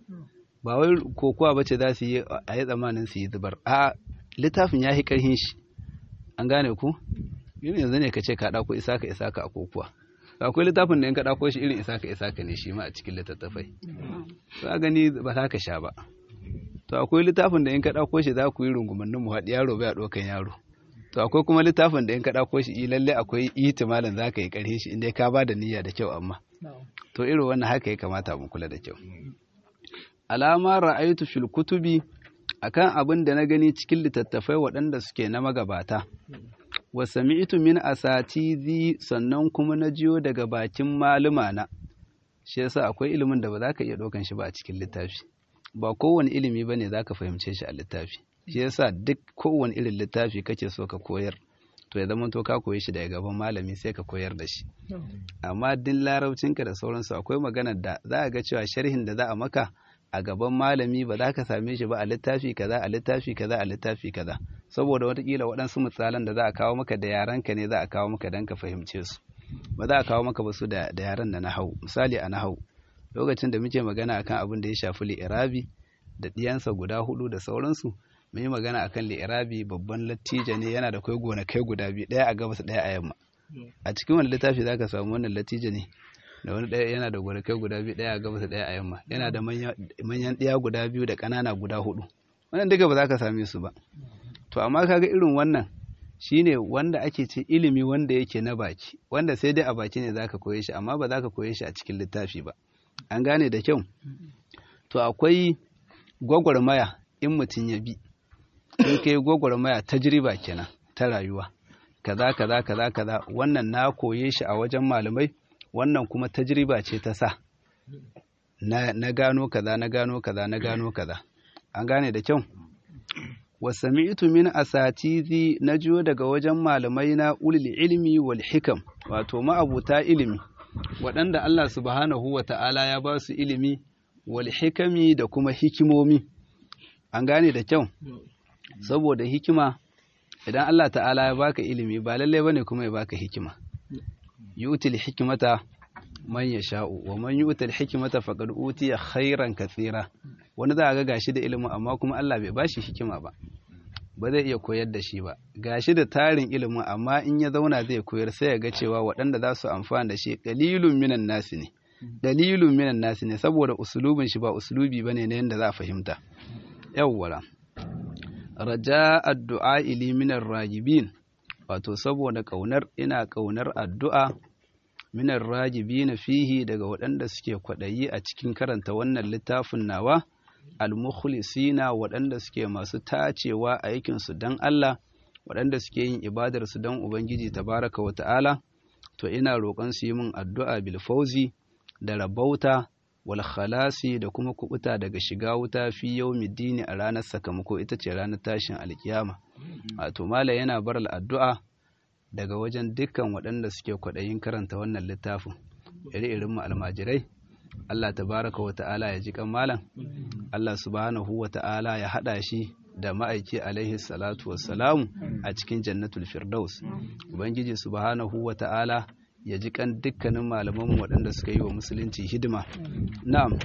Ba wai kokowa bace za su yi a yi tsamanin su yi zubar, a littafin ya yi ƙarhin shi. An gane ku? Yin yanzu ne ka ce ka ɗauko isaka isaka a kokowa, akwai littafin da in ka ɗauko shi irin isaka isaka ne shi ma a cikin littattafai, to a gani ba za ka sha ba. To akwai littafin da in ka ɗauko shi za ku yi rungumannin mu haɗi yaro bai a ɗaukan yaro. To akwai kuma littafin da in ka ɗauko shi lalle akwai ihtimalin za ka yi ƙarhin shi inda ka ba da niyya da kyau amma. To irin wannan haka ya kamata mu kula da kyau. Alama ra'aytu fil kutubi, akan abin da na gani cikin littattafai waɗanda suke na magabata. Wa sami'tu min asatizi, sannan kuma na jiyo daga bakin maluma na. Shi yasa akwai ilimin da ba za ka iya ɗaukan shi ba a cikin littafi. Ba kowane ilimi bane za ka fahimce shi a littafi. Shi yasa duk kowane irin littafi kake so ka koyar, to ya zama to ka koyi shi daga gaban malami sai ka koyar da shi. Amma din larabcinka da sauransu akwai maganar da za a ga cewa sharhin da za a maka a gaban malami ba za ka same shi ba a littafi kaza a littafi kaza a littafi kaza, saboda watakila waɗansu misalan da za a kawo maka da yarenka ne za a kawo maka don ka fahimce su, ba za a kawo maka ba su da yaren da nahau. Misali a nahau lokacin da muke magana akan abin da ya shafi li'irabi da ɗiyansa guda hudu da sauransu, mun yi magana akan li'irabi babban latija ne, yana da kai gonakai guda biyu, ɗaya a gabas ɗaya a yamma. A cikin wani littafi za ka samu wannan latija ne da wani ɗaya yana da gonakai guda biyu, ɗaya a gabas ɗaya a yamma, yana da manyan ɗiya guda biyu da ƙanana guda hudu. Wannan duka ba za ka same su ba. To amma kaga irin wannan shine wanda ake ce ilimi wanda yake na baki, wanda sai dai a baki ne za ka koye shi amma ba za ka koye shi a cikin littafi ba. An gane da kyau. To akwai gwagwarmaya in mutum ya bi, in kai gwagwarmaya tajriba kenan ta rayuwa, kaza kaza kaza kaza, wannan na koye shi a wajen malamai, wannan kuma tajriba ce ta sa na, na gano kaza na gano kaza na gano kaza. An gane da kyau. wa sami'tu min asatizi najiyo daga wajen malamai na ulil ilmi wal hikam wato ma'abuta ilimi waɗanda Allah subhanahu wa ta'ala ya ba su ilimi wal hikami da kuma hikimomi an gane da kyau saboda hikima idan Allah ta'ala ya baka ilimi ba lalle bane kuma ya baka hikima yutil hikmata man yasha'u wa man yutil hikmata faqad utiya khairan katsira wani za a ga gashi da ilimin amma kuma Allah bai bashi hikima ba ba zai iya koyar da shi ba gashi da tarin ilimin amma in ya zauna zai koyar sai ya ga cewa waɗanda za su amfana da shi dalilun minan nasi ne dalilun minan nasi ne saboda usulubin shi ba usulubi bane na yanda za a fahimta yawwala raja addu'a ili minar ragibin wato saboda kaunar ina kaunar addu'a minar ragibin fihi daga waɗanda suke kwaɗayi a cikin karanta wannan littafin nawa al-mukhlisina waɗanda suke masu tacewa aikinsu don Allah waɗanda suke yin ibadarsu don Ubangiji tabaraka wa ta'ala to ina roƙon su yi min addu'a bil fauzi da rabauta wal khalasi da kuma kubuta daga shiga wuta fi yawmiddini a ranar sakamako ita ce ranar tashin alkiyama wato mala yana bar addu'a daga wajen dukkan waɗanda suke kwaɗayin karanta wannan littafin iri-irin mu almajirai Allah tabaraka wa ta'ala ya ji kan malam Allah subhanahu wa ta'ala ya hada shi da ma'aiki alaihi salatu wassalamu a cikin jannatul firdaus ubangiji subhanahu wa ta'ala ya ji kan dukkanin malaman waɗanda suka yi wa musulunci hidima na'am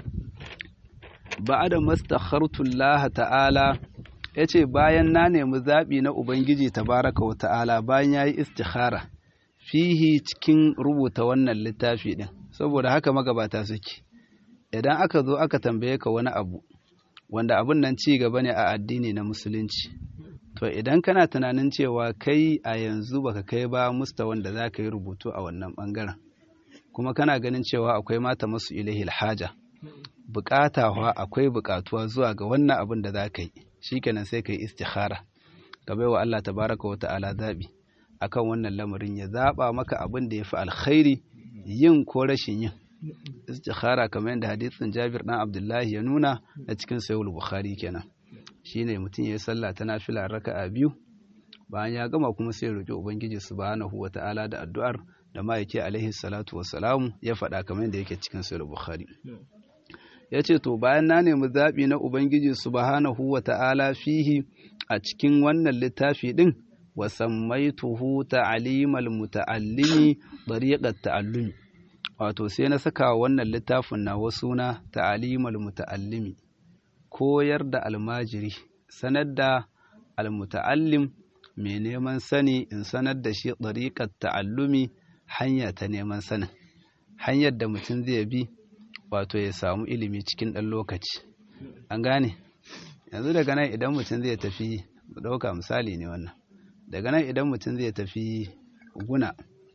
ba'ada mastakhartu Allah ta'ala yace bayan na nemi zabi na ubangiji tabaraka wa ta'ala bayan yayi istikhara fihi cikin rubuta wannan littafi din saboda haka magabata suke idan aka zo aka tambaye ka wani abu wanda abun nan ci gaba ne a addini na musulunci to idan kana tunanin cewa kai a yanzu baka kai ba mustawan da zaka yi rubutu a wannan bangaren kuma kana ganin cewa akwai mata masu ilahil haja bukatawa akwai bukatuwa zuwa ga wannan abin da zaka yi shikenan sai kai istikhara ka baiwa Allah tabaraka wa ta'ala zabi akan wannan lamarin ya zaba maka abin da yafi alkhairi yin ko rashin yin istikhara kamar yadda hadisin Jabir dan Abdullahi ya nuna a cikin Sahih Bukhari kenan shine mutum yayin sallah ta nafila raka'a biyu bayan ya gama kuma sai ya roki ubangiji subhanahu wata'ala da addu'ar da ma'aiki alaihi salatu wassalamu ya faɗa kamar yadda yake cikin Sahih Bukhari yace to bayan na nemi zabi na ubangiji subhanahu wata'ala fihi a cikin wannan littafi din wa sammaituhu ta'limal muta'allimi tariqat ta'allumi wato sai na saka wannan littafin na wasuna ta'limal muta'allimi koyar da almajiri sanar da almuta'allim mai neman sani in sanar da shi tariqat ta'allumi hanya ta neman sanin hanyar da mutum zai bi wato ya samu ilimi cikin ɗan lokaci an gane yanzu daga nan idan mutum zai tafi ɗauka misali ne wannan daga nan idan mutum zai tafi guna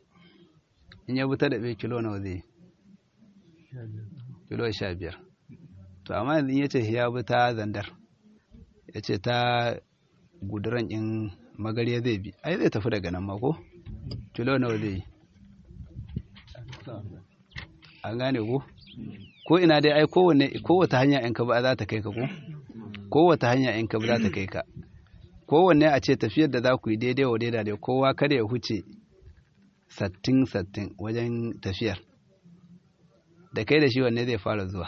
in ya buta da bai kilo nawa zai kilo sha biyar to amma yanzu in ya ce ya bi ta zandar ya ce ta guduran in magariya zai bi ai zai tafi daga nan mako kilo nawa zai an gane ko ko ina dai ai kowane kowace hanya in ka ba za ta kai ka ko kowace hanya in ka ba za ta kai ka kowanne a ce tafiyar da za ku yi daidai wa daidai da kowa kada ya huce sattin sattin wajen tafiyar da kai da shi wanne zai fara zuwa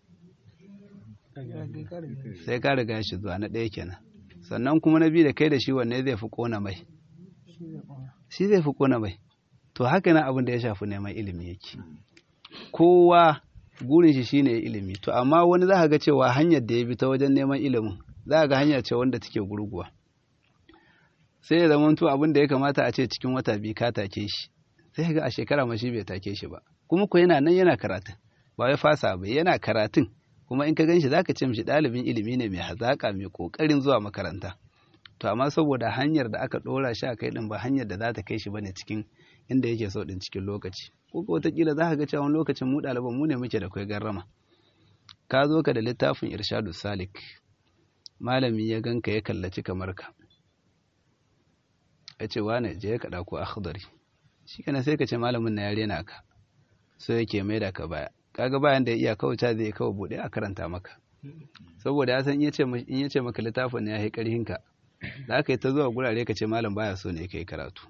sai ka riga shi zuwa na ɗaya kenan sannan kuma na biyu da kai da shi wanne zai fi kona mai shi zai fi kona mai to haka na abin da ya shafi neman ilimi yake kowa gurin shi shine ilimi to amma wani za ka ga cewa hanyar da ya bi ta wajen neman ilimin za ka ga hanya ce wanda take gurguwa sai ya zama to abin da ya kamata a ce cikin wata biyu ka take shi sai ga a shekara ma shi bai take shi ba kuma ko yana nan yana karatun ba wai fasa ba yana karatun kuma in ka ganshi zaka ce mishi ɗalibin ilimi ne mai hazaka mai kokarin zuwa makaranta to amma saboda hanyar da aka dora shi a kai din ba hanyar da za ta kai shi bane cikin inda yake so din cikin lokaci ko ko wataƙila za ka ga cewa lokacin mu ɗaliban mu ne muke da kai garrama ka zo ka da littafin irshadu salik malami ya ganka ya kallaci kamar ka ya ce wane je ka ɗauko akhdari shi kana sai ka ce malamin na ya rena ka so yake mai da ka baya kaga bayan da ya iya kauta zai kawo bude a karanta maka saboda ya san in yace in yace maka littafin ne ya yi karhin ka za ka yi ta zuwa gurare ka ce malam baya so ne ka yi karatu.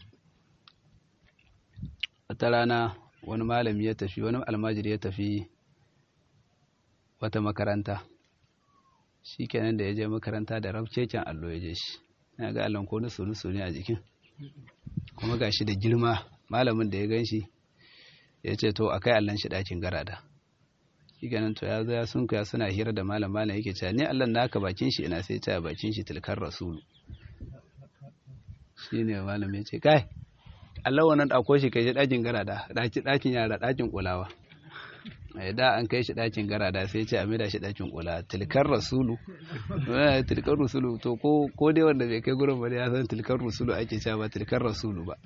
Wata rana wani malami ya tafi wani almajiri ya tafi wata makaranta, shi kenan da ya je makaranta da rafkeken allo ya je shi, na ga allon ko nusu-nusu ne a jikin, kuma ga shi da girma. Malamin da ya gan shi ya ce to a kai allon shi ɗakin garada. Shi kenan to ya zo ya sunkuya suna hira da malam, malam yake cewa ni allon naka bakin shi ina, sai ta bakin shi tilkar rasulu. Shi ne malam ya ce kai allon wannan ɗauko shi kai shi ɗakin garada, ɗakin yara, ɗakin kulawa. Da an kai shi ɗakin garada sai ce a maida shi ɗakin kula. Tilkar rasulu, tilkar rasulu to ko ko dai wanda bai kai gurin ba ya san tilkar rasulu ake cewa ba tilkar rasulu ba.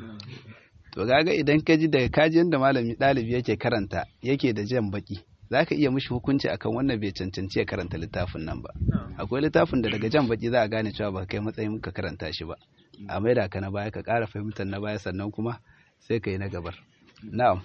To kaga idan ka ji daga kaji yanda malami ɗalibi yake karanta yake da jan baki, zaka iya mishi hukunci akan wannan bai cancanci ya karanta littafin nan ba. Akwai littafin da daga jan baki za a gane cewa ba kai matsayin ka karanta shi ba, a maida ka na baya ka ƙara fahimtar na baya sannan kuma sai ka yi na gabar. Na'am.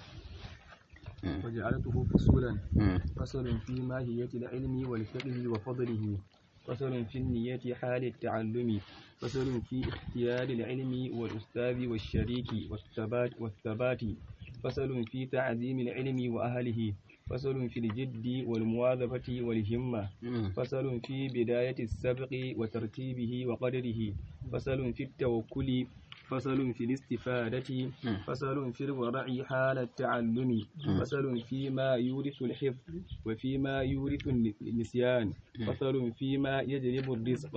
وجعلته فصولا فصل في ماهية العلم والفقه وفضله، فصل في النية حال التعلم، فصل في اختيار العلم والأستاذ والشريك والثبات والثبات، فصل في تعظيم العلم وأهله، فصل في الجد والمواظبة والهمة، فصل في بداية السبق وترتيبه وقدره، فصل في التوكل، فصل في الاستفادة، فصل في الورع حال التعلم، فصل فيما يورث الحفظ وفيما يورث النسيان، فصل فيما يجلب الرزق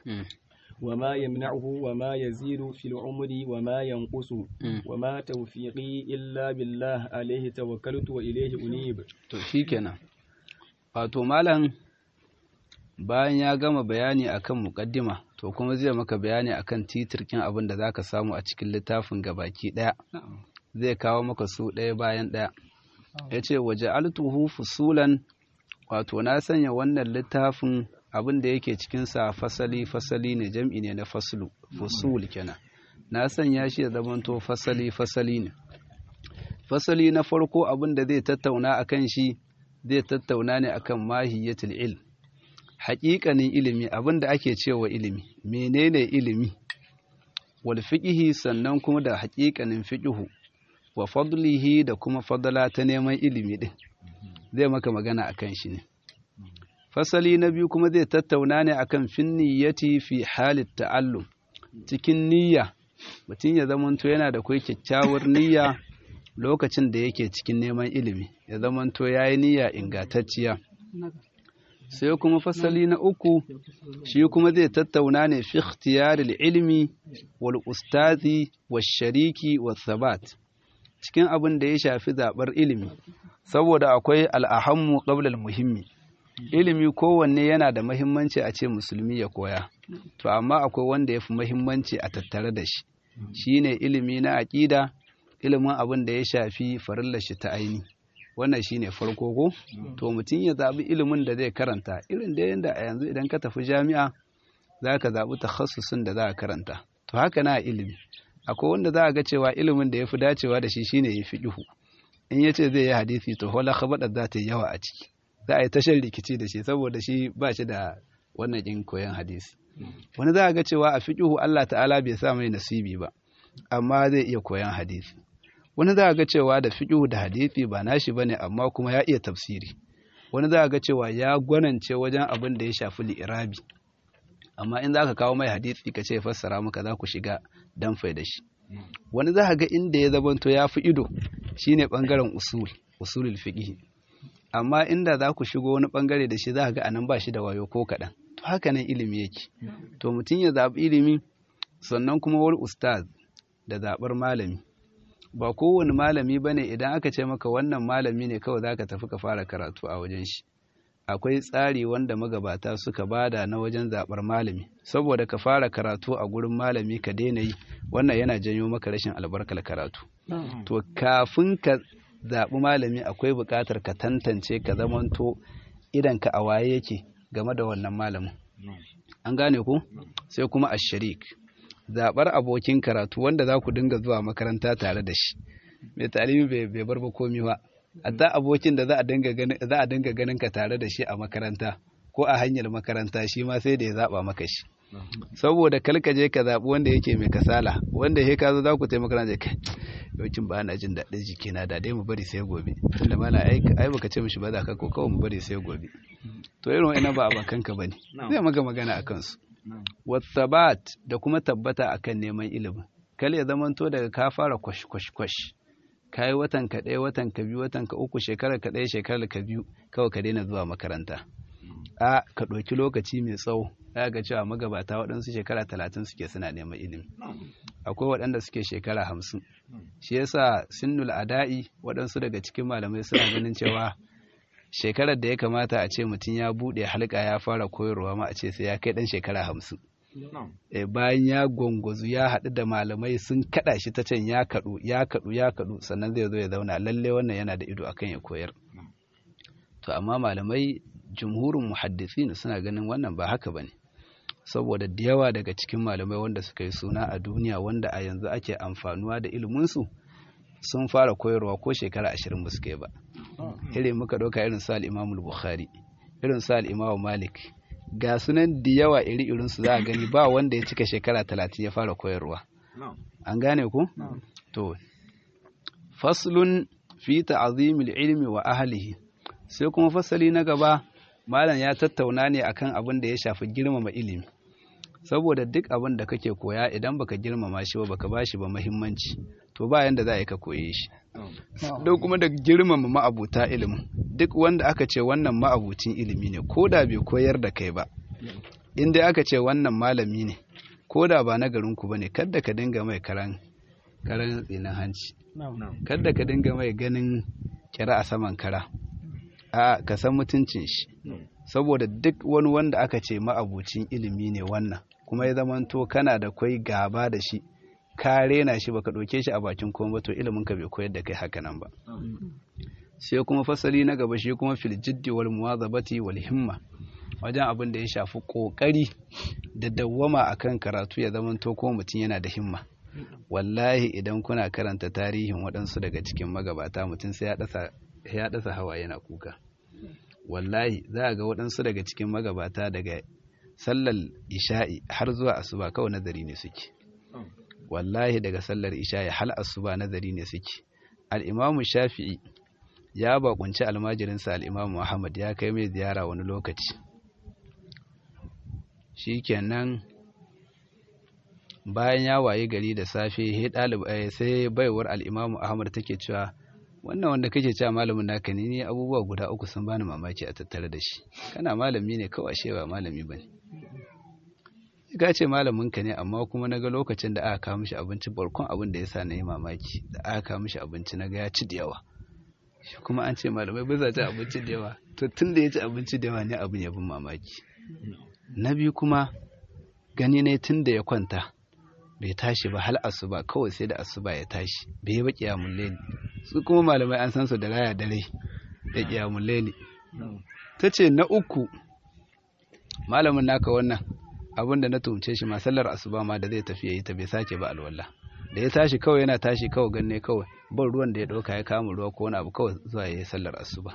وما يمنعه وما يزيد في العمر وما ينقص، وما توفيقي إلا بالله عليه توكلت وإليه أنيب. To shikenan. Wato malam bayan ya gama bayani akan muqaddima, to kuma zai maka bayani akan titirkin abin da zaka samu a cikin littafin gabaki daya. Zai kawo maka su daya bayan daya. Yace waja'altuhu fusulan, wato na sanya wannan littafin abin da yake cikin sa fasali fasali ne, jam'i ne na faslu, fusul kenan. Na sanya shi ya zamanto fasali fasali ne. Fasali na farko abin da zai tattauna akan shi, zai tattauna ne akan mahiyatul ilm, haƙiƙanin ilimi, abin da ake cewa ilimi, menene ilimi, wal fiqhi, sannan kuma da haƙiƙanin fiqhu, wa fadlihi, da kuma fadala ta neman ilimi din, zai maka magana akan shi ne. Fasali na biyu kuma zai tattauna ne akan finniyati fi halit ta'allum, cikin niyya, mutum ya zamanto yana da kai kyakkyawar niyya lokacin da yake cikin neman ilimi, ya zamanto yayi niyya ingantacciya. Sai kuma fasali na uku shi kuma zai tattauna ne fi ikhtiyaril ilmi wal ustazi wash shariki was sabat, cikin abin da ya shafi zabar ilimi, saboda akwai al-ahammu qabla al-muhimmi. Ilimi kowanne yana da muhimmanci a ce musulmi ya koya, to amma akwai wanda yafi muhimmanci a tattare da shi, shine ilimi na aqida, ilimin abin da ya shafi farillar shi ta aini. Wannan shine farko ko to mutum ya zabi ilimin da zai karanta, irin da yanda a yanzu idan ka tafi jami'a zaka zabi takhassusin da za ka karanta, to haka na ilimi akwai wanda za ga cewa ilimin da yafi dacewa da shi shine yi fiqhu. In yace zai yi hadisi to hola khabada za ta yi yawa a ciki, za a yi tashar rikici da shi saboda shi ba shi da wannan kin koyon hadisi. Wani za ga cewa a fiqhu Allah ta'ala bai sa mai nasibi ba, amma zai iya koyon hadisi. Wani za a ga cewa da fiqhu da hadisi ba nashi bane, amma kuma ya iya tafsiri. Wani za a ga cewa ya gwanance wajen abin da ya shafi li'irabi, amma in za ka kawo mai hadisi ka ce fassara maka za ku shiga danfai da shi. Wani za a ga inda ya zabanto ya fi ido shine bangaren usul, usulul fiqh, amma inda za ku shigo wani bangare da shi za a ga anan ba shi da wayo ko kaɗan. To haka nan ilimi yake. To mutum ya zaɓi ilimi, sannan kuma wani ustaz da zaɓar malami. Ba kowane malami ba ne idan aka ce maka wannan malami ne kawai za ka tafi ka fara karatu a wajen shi. Akwai tsari wanda magabata suka bada na wajen zaɓar malami, saboda ka fara karatu a gurin malami ka daina yi, wannan yana janyo maka rashin albarkar karatu. To kafin ka zaɓi malami akwai buƙatar ka tantance, ka zamanto idan ka a waye yake game da wannan malamin. An gane ku? Sai kuma asharik, zaɓar abokin karatu wanda za ku dinga zuwa makaranta tare da shi. Mai talimi bai bar ba komi ba, hatta abokin da za a dinga ganin ka tare da shi a makaranta ko a hanyar makaranta, shi ma sai da ya zaɓa maka shi. saboda kalka je ka zaɓi wanda yake mai kasala wanda he ka zo za ku taimaka na je kai yawancin ba na jin daɗin jikina da dai mu bari sai gobe tunda mala ai ai baka ce mishi ba za ka ko kawai mu bari sai gobe to irin wa'annan ba abakan ka bane zai maka magana akan su wasabat da kuma tabbata akan neman ilimi kal ya zamanto daga ka fara kwash kwash kwash kai watan ka ɗaya watan ka biyu watan ka uku shekarar ka ɗaya shekarar ka biyu kawai ka daina zuwa makaranta a ka ɗauki lokaci mai tsawo za ga cewa magabata waɗansu shekara talatin suke suna neman ilimi akwai waɗanda suke shekara hamsin shi yasa sinnul ada'i waɗansu daga cikin malamai suna ganin cewa shekarar da ya kamata a ce mutum ya buɗe halka ya fara koyarwa ma a ce sai ya kai ɗan shekara hamsin e bayan ya gwangwazu ya haɗu da malamai sun kaɗa shi ta can ya kaɗu ya kaɗu ya kaɗu sannan zai zo ya zauna lalle wannan yana da ido akan ya koyar to amma malamai jumhurin muhaddisin suna ganin wannan ba haka bane saboda da yawa daga cikin malamai wanda suka yi suna a duniya wanda a yanzu ake amfanuwa da iliminsu sun fara koyarwa ko shekara ashirin ba su kai ba irin muka ɗauka irin su al-Imam Bukhari irin su al-Imam Malik ga sunan da yawa iri irin su za a gani ba wanda ya cika shekara talatin ya fara koyarwa an gane ku to faslun fi ta'zimil ilmi wa ahlihi sai kuma fasali na gaba malam ya tattauna ne akan abin da ya shafi girmama ilimi saboda duk abin da kake koya idan baka girmama shi ba baka bashi ba muhimmanci to ba yanda za a yi ka koye shi don kuma da girmama ma'abuta ilimin duk wanda aka ce wannan ma'abucin ilimi ne ko da bai koyar da kai ba in dai aka ce wannan malami ne ko da ba na garinku ba ne kadda ka dinga mai karan karan tsinin hanci kadda ka dinga mai ganin kira a saman kara a ka san mutuncin shi saboda duk wani wanda aka ce ma'abucin ilimi ne wannan kuma ya zamanto kana da kwai gaba da shi ka rena shi baka ɗauke shi a bakin komai to ilimin ka bai koyar da kai haka nan ba sai kuma fasali na gaba shi kuma fil jiddi wal muwazabati wal himma wajen abin da ya shafi kokari da dawwama akan karatu ya zamanto ko mutum yana da himma wallahi idan kuna karanta tarihin waɗansu daga cikin magabata mutum sai ya dasa ya dasa hawa yana kuka wallahi za a ga waɗansu daga cikin magabata daga sallar isha'i har zuwa asuba kawai nazari ne suke wallahi daga sallar isha'i hal asuba nazari ne suke al-imamu shafi'i ya bakunci almajirinsa al-imamu muhammad ya kai mai ziyara wani lokaci shikenan bayan ya waye gari da safe sai baiwar al-imamu ahmad take cewa wannan wanda kake cewa malamin naka ne ni abubuwa guda uku sun bani mamaki a tattare da shi kana malami ne kawai ashe ba malami bane ka ce malamin ka ne amma kuma naga lokacin da aka kawo mishi abinci barkon abin da yasa na yi mamaki da aka kawo mishi abinci naga ya ci da yawa shi kuma an ce malamai ba za ci abinci da yawa to tun da ya ci abinci da yawa ne abin ya bin mamaki na biyu kuma gani ne tun da ya kwanta bai tashi ba hal asuba kawai sai da asuba ya tashi bai yi ba kiyamul layli su kuma malamai an san su da raya dare da kiyamul layli tace na uku malamin naka wannan abinda na tumce shi ma sallar asuba ma da zai tafi yayi ta bai sake ba alwala da ya tashi kawai yana tashi kawai ganne kawai ban ruwan da ya dauka ya kama ruwa ko wani abu kawai zuwa yayi sallar asuba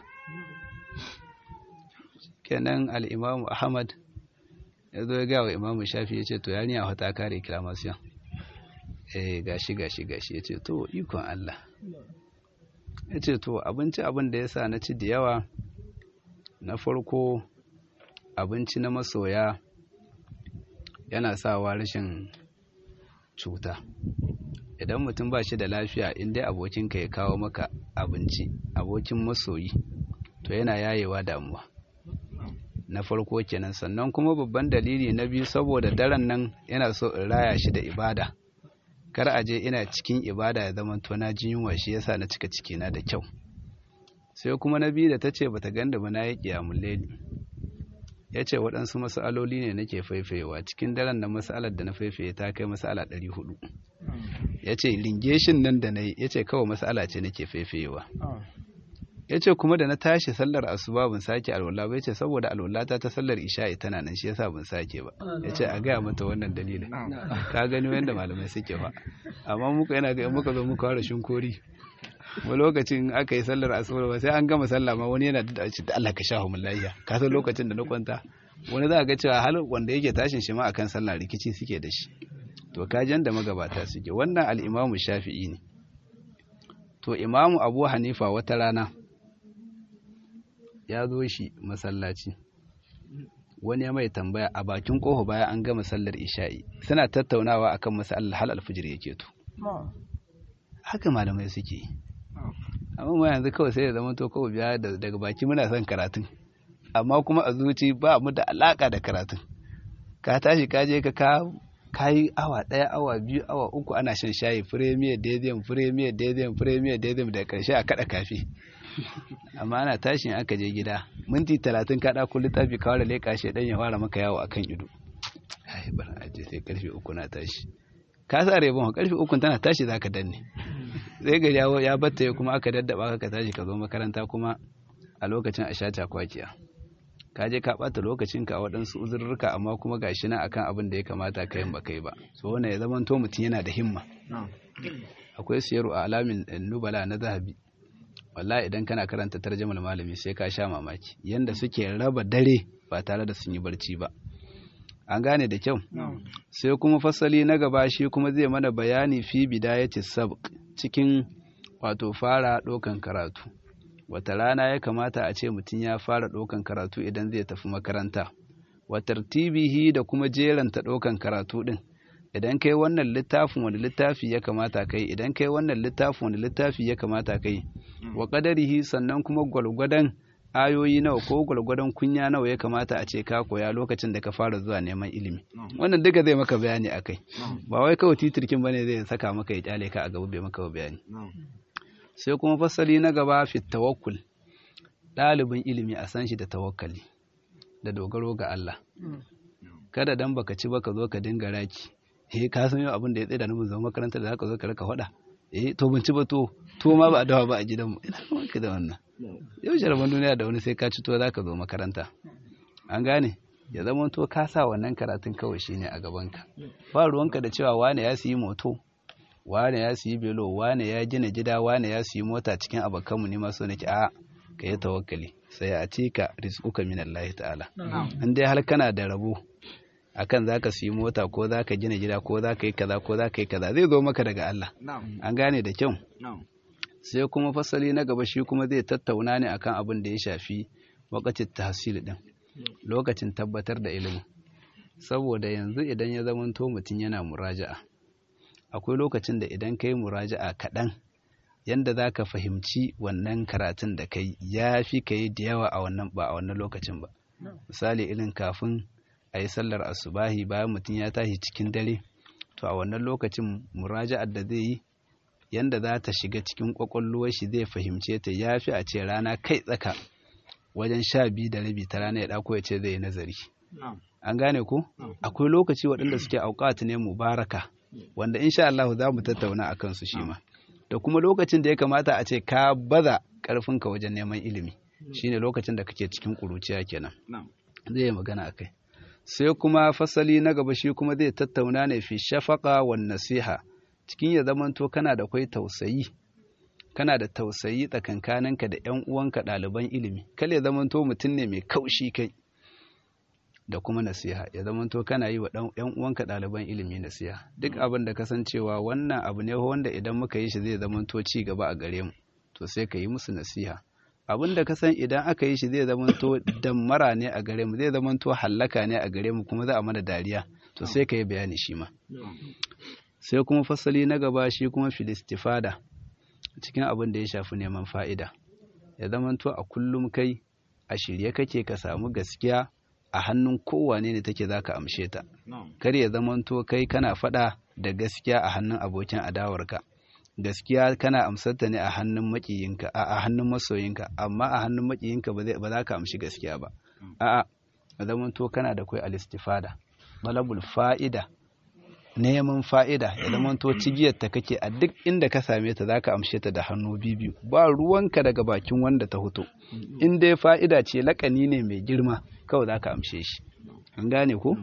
kenan al-Imam Ahmad ya zo ya ga wa Imam Shafi ya ce to yarinya fa ta kare kiramasiyan eh gashi gashi gashi ya ce to ikon Allah ya ce to abinci abin da yasa na ci da yawa na farko abinci na masoya yana sawa rashin cuta idan mutum ba shi da lafiya in dai abokinka ya kawo maka abinci abokin masoyi to yana yayewa damuwa na farko kenan sannan kuma babban dalili na biyu saboda daren nan yana so in raya shi da ibada kar a je ina cikin ibada ya zama to na jin yunwa shi yasa na cika cikina da kyau sai kuma na biyu da tace bata ganda ba na yi kiyamul layli yace waɗansu masaloli ne nake faifayewa cikin daren nan masalar da na faifaye ta kai masala ɗari hudu yace ringeshin nan da nayi yace kawai masala ce nake faifayewa yace kuma da na tashi sallar asuba ban sake alwala ba yace saboda alwalata ta sallar isha'i tana nan shi yasa ban sake ba yace a ga mata wannan dalilin ka gani wanda malamai suke fa amma muka yana ga muka zo muka fara shinkori wani lokacin aka yi sallar asuba ba sai an gama sallah ma wani yana da da Allah ka shahu mun lafiya ka san lokacin da na kwanta wani za ga cewa hal wanda yake tashin shi ma akan sallah rikici suke da shi to kajan da magabata suke. Wannan al-Imam Shafi'i ne. To Imam Abu Hanifa wata rana ya zo shi masallaci, wani ya mai tambaya a bakin kofa bayan an gama sallar isha'i, suna tattaunawa akan masalar hal alfijir yake to haka malamai suke. Amma ma yanzu kawai sai ya zama to kawai biya daga baki muna son karatun, amma kuma a zuci ba mu da alaka da karatun. Ka tashi ka je ka ka yi awa ɗaya awa biyu awa uku ana shan shayi, premier dezem premier dezem premier dezem da karshe a kada kafi. Amma ana tashin aka je gida minti talatin ka ɗauko littafi ka ware leƙa shi dan ya fara maka yawo akan ido. Ai bar aje sai karfe uku na tashi. Ka sa rebon karfe uku tana tashi zaka danne. Sai gari ya batta kuma aka daddaba ka tashi ka zo makaranta kuma a lokacin a sha takwakiya. Ka je ka bata lokacin ka a waɗansu uzurruka amma kuma gashi nan akan abin da ya kamata ka yin ba kai ba. So wannan ya zama to mutum yana da himma. Akwai siyaru a alamin nubala na zahabi. Wallahi idan kana karanta tarjumar malami sai ka sha mamaki yanda suke raba dare ba tare da sun yi barci ba. An gane da kyau. Sai kuma fasali na gaba shi kuma zai mana bayani fi bidayati sabq cikin wato fara ɗaukan karatu. Wata rana ya kamata a ce mutum ya fara ɗaukan karatu idan zai tafi makaranta. Wa tartibihi da kuma jeranta ɗaukan karatu ɗin. Idan kai wannan littafin wani littafi ya kamata kai, idan kai wannan littafin wani littafi ya kamata kai. Wa qadarihi sannan kuma gwalgwadon ayoyi nawa ko gwalgwadon kunya nawa ya kamata a ce ka koya lokacin da ka fara zuwa neman ilimi. Wannan duka zai maka bayani akai. Ba wai kawai titirkin bane zai saka maka ya kyale ka a gaba bai maka bayani. Sai kuma fasali na gaba fi tawakkul. Ɗalibin ilimi a san shi da tawakkali da dogaro ga Allah. Kada dan baka ci baka zo ka dinga raki. Eh ka san yau abin da ya tsaye da mun zama makarantar da zaka zo ka raka faɗa. Eh to bin ci ba to to ma ba a dawa ba a gidanmu. Ina maka da wannan. Yau jaraban duniya da wani sai ka ci to zaka zo makaranta. An gane? Ya zama to ka sa wannan karatun kawai shine a gabanka. Ba ruwanka da cewa wane ya siyi moto, wane ya siyi belo, wane ya gina gida, wane ya siyi mota cikin abokanmu ne masu nake a ka yi tawakkali sai a tika rizquka min Allah ta'ala. In dai har kana da rabo akan zaka siyi mota ko zaka gina gida ko zaka yi kaza ko zaka yi kaza zai zo maka daga Allah. An gane da kyau. Sai kuma fasali na gaba shi kuma zai tattauna ne akan abin da ya shafi waqatit tahsil din. Lokacin tabbatar da ilimi. Saboda yanzu idan ya zamanto mutum yana muraja'a, akwai lokacin da idan kai muraja'a kaɗan yanda za ka fahimci wannan karatun da kai ya fi ka yi da yawa a wannan ba a wannan lokacin ba. Misali irin kafin a yi sallar asubahi bayan mutum ya tashi cikin dare, to a wannan lokacin muraja'ar da zai yi yanda za ta shiga cikin kwakwalwar shi zai fahimce ta ya fi a ce rana kai tsaka wajen sha biyu da rabi ta rana ya ɗako ya ce zai yi nazari. An gane ko? Akwai lokaci waɗanda suke auqat ne mubaraka wanda insha Allah za mu tattauna a kansu shi ma. Da kuma lokacin da ya kamata a ce ka baza ƙarfinka wajen neman ilimi shine lokacin da kake cikin ƙuruciya kenan. Zai yi magana a kai. Sai kuma fasali na gaba shi kuma zai tattauna ne fi shafaqa wan nasiha cikin ya zamanto kana da kwai tausayi kana da tausayi tsakankaninka da ƴan uwanka ɗaliban ilimi. Kale ya zamanto mutum ne mai kaushi kai da kuma nasiha ya zamanto kana yi wa ƴan uwanka ɗaliban ilimi nasiha. Duk abin da kasancewa wannan abu ne wanda idan muka yi shi zai zamanto ci gaba a gare mu to sai ka yi musu nasiha. Abin da ka san idan aka yi shi zai zamanto dammara ne a gare mu zai zamanto hallaka ne a gare mu kuma za a mana dariya to sai ka yi bayani shi ma. Sai kuma fasali na gaba shi kuma filistifada cikin abin da ya shafi neman fa'ida ya zamanto a kullum kai a shirye kake ka samu gaskiya a hannun kowane ne take za ka amshe ta. Kar ya zamanto kai kana faɗa da gaskiya a hannun abokin adawarka. Gaskiya kana amsarta ne a hannun makiyinka a hannun masoyinka amma a hannun makiyinka ba za ka amshi gaskiya ba. A'a ya zamanto kana da kai alistifada talabul fa'ida neman fa'ida ya zamanto cigiyar ta kake a duk inda ka same ta zaka amshe ta da hannu bibiyu ba ruwanka daga bakin wanda ta fito. In dai fa'ida ce lakani ne mai girma kawai zaka amshe shi. An gane ko?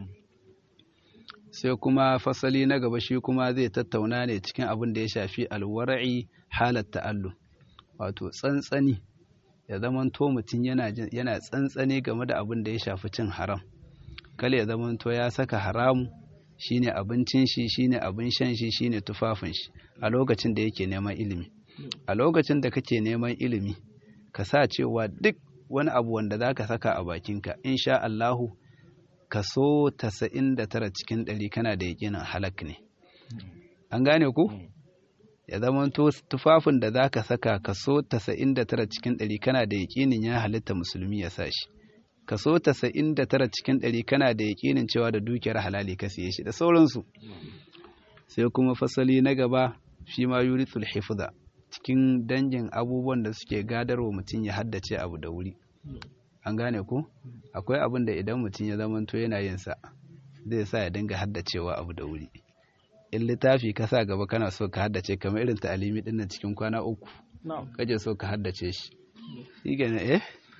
Sai kuma fasali na gaba shi kuma zai tattauna ne cikin abin da ya shafi alwara'i halat ta'allum wato tsantsani ya zamanto mutum yana yana tsantsani game da abin da ya shafi cin haram kale ya zamanto ya saka haramu shine abincin shi shine abin shan shi shine tufafin shi a lokacin da yake neman ilimi. A lokacin da kake neman ilimi ka sa cewa duk wani abu wanda zaka saka a bakinka insha Allahu kaso tasa'in da tara cikin ɗari kana da yaƙinin halak ne. An gane ku? Ya zamanto tufafin da zaka saka kaso tasa'in da tara cikin ɗari kana da yaƙinin ya halitta musulmi ya sa shi. Kaso tasa'in da tara cikin ɗari kana da yaƙinin cewa da dukiyar halali ka siye shi da sauransu. Sai kuma fasali na gaba shi ma yurithul hifza cikin dangin abubuwan da suke gadarwa mutum ya haddace abu da wuri. An gane ku? Akwai abin da idan mutum ya zamanto yana yin sa zai sa ya dinga haddacewa abu da wuri. In littafi ka sa gaba kana so ka haddace kamar irin ta'alimi din nan cikin kwana uku kaje so ka haddace shi. Shi kenan eh?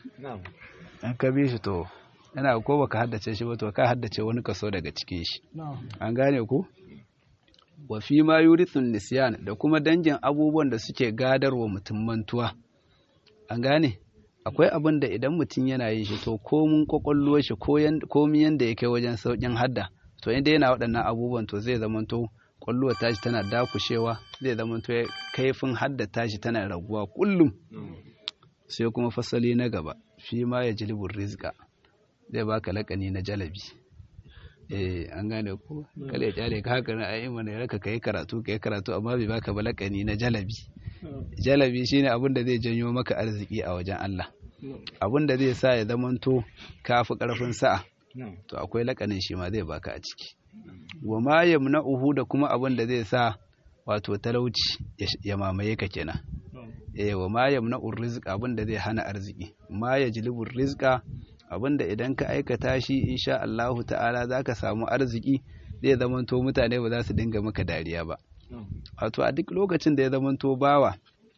An ka bi shi to yana ko baka haddace shi ba to ka haddace wani kaso daga cikin shi. An gane ku? Wa fi ma yurithun nisyan da kuma dangin abubuwan da suke gadarwa mutum mantuwa. An gane? Akwai abin da idan mutum yana yin shi to komun kwakwalwar shi komi yanda ya kai wajen saukin hadda to inda yana waɗannan abubuwan to zai zamanto kwalluwar tashi tana dakushewa zai zamanto kaifin hadda tashi tana raguwa kullum. Sai kuma fasali na gaba shi ma ya jilibur rizqa zai baka lakani na jalabi. Eh an gane ko kale kyale ka haka na ayi mana raka kai karatu kai karatu amma bai baka balakani na jalabi. Jalabi shine abin da zai janyo maka arziki a wajen Allah, abin da zai sa ya zamanto kafi karfin sa'a to akwai lakanin shi ma zai baka a ciki. Wa ma yamna'uhu da kuma abin da zai sa wato talauci ya mamaye ka kenan. Eh wa ma yamna'ur rizq abin da zai hana arziki, ma yajlibur rizqa abinda idan ka aikata shi insha Allahu ta'ala zaka samu arziki zai zamanto mutane ba za su dinga maka dariya ba. Wato a duk lokacin da ya zamanto bawa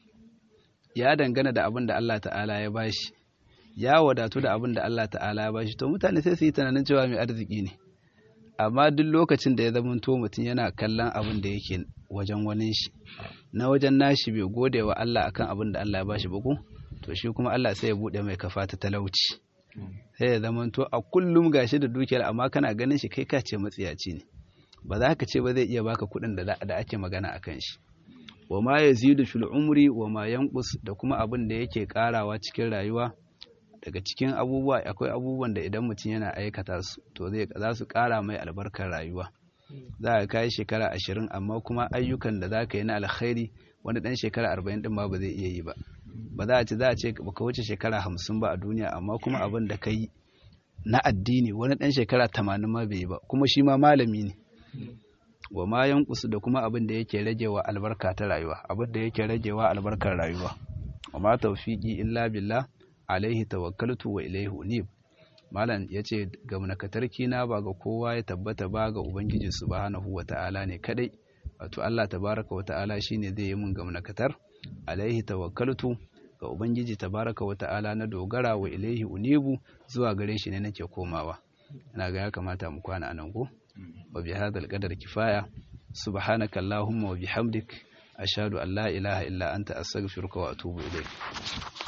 ya dangana da abin da Allah ta'ala ya bashi, ya wadatu da abin da Allah ta'ala ya bashi to mutane sai su yi tunanin cewa mai arziki ne. Amma duk lokacin da ya zamanto mutum yana kallon abin da yake wajen wani shi na wajen nashi bai gode wa Allah akan abin da Allah ya bashi ba ko to shi kuma Allah sai ya bude mai kafa ta talauci. Sai ya zamanto a kullum gashi da dukiyar amma kana ganin shi kai ka ce matsiyaci ne, ba za ka ce ba zai iya baka kuɗin da da ake magana akan shi. Wa ma yazidu fil umri wa ma yanqus da kuma abin da yake karawa cikin rayuwa. Daga cikin abubuwa akwai abubuwan da idan mutum yana aikata su to zai za su kara mai albarkar rayuwa. Za ka kai shekara ashirin amma kuma ayyukan da za ka yi na alkhairi wani dan shekara arba'in din ma ba zai iya yi ba. Ba za a ce za a ce baka wuce shekara hamsin ba a duniya amma kuma abin da ka yi na addini wani ɗan shekara tamanin ma bai yi ba kuma shi ma malami ne. Wa ma yanqusu da kuma abin da yake ragewa albarka ta rayuwa, abin da yake ragewa albarkar rayuwa. Wa ma tawfiqi illa billah alaihi tawakkaltu wa ilaihi unib. Malam yace ga munakatarki na ba ga kowa ya tabbata ba ga ubangiji subhanahu wata'ala ne kadai. Wato Allah tabaraka wata'ala shine zai yi mun ga munakatar. Alaihi tawakkaltu ga ubangiji tabaraka wata'ala na dogara wa ilaihi unibu zuwa gare shi ne nake komawa. Ina ga ya kamata mu kwana anan ko wa bi hadal qadar kifaya subhanaka allahumma wa bihamdik ashhadu an la ilaha illa anta astaghfiruka wa atubu ilayk.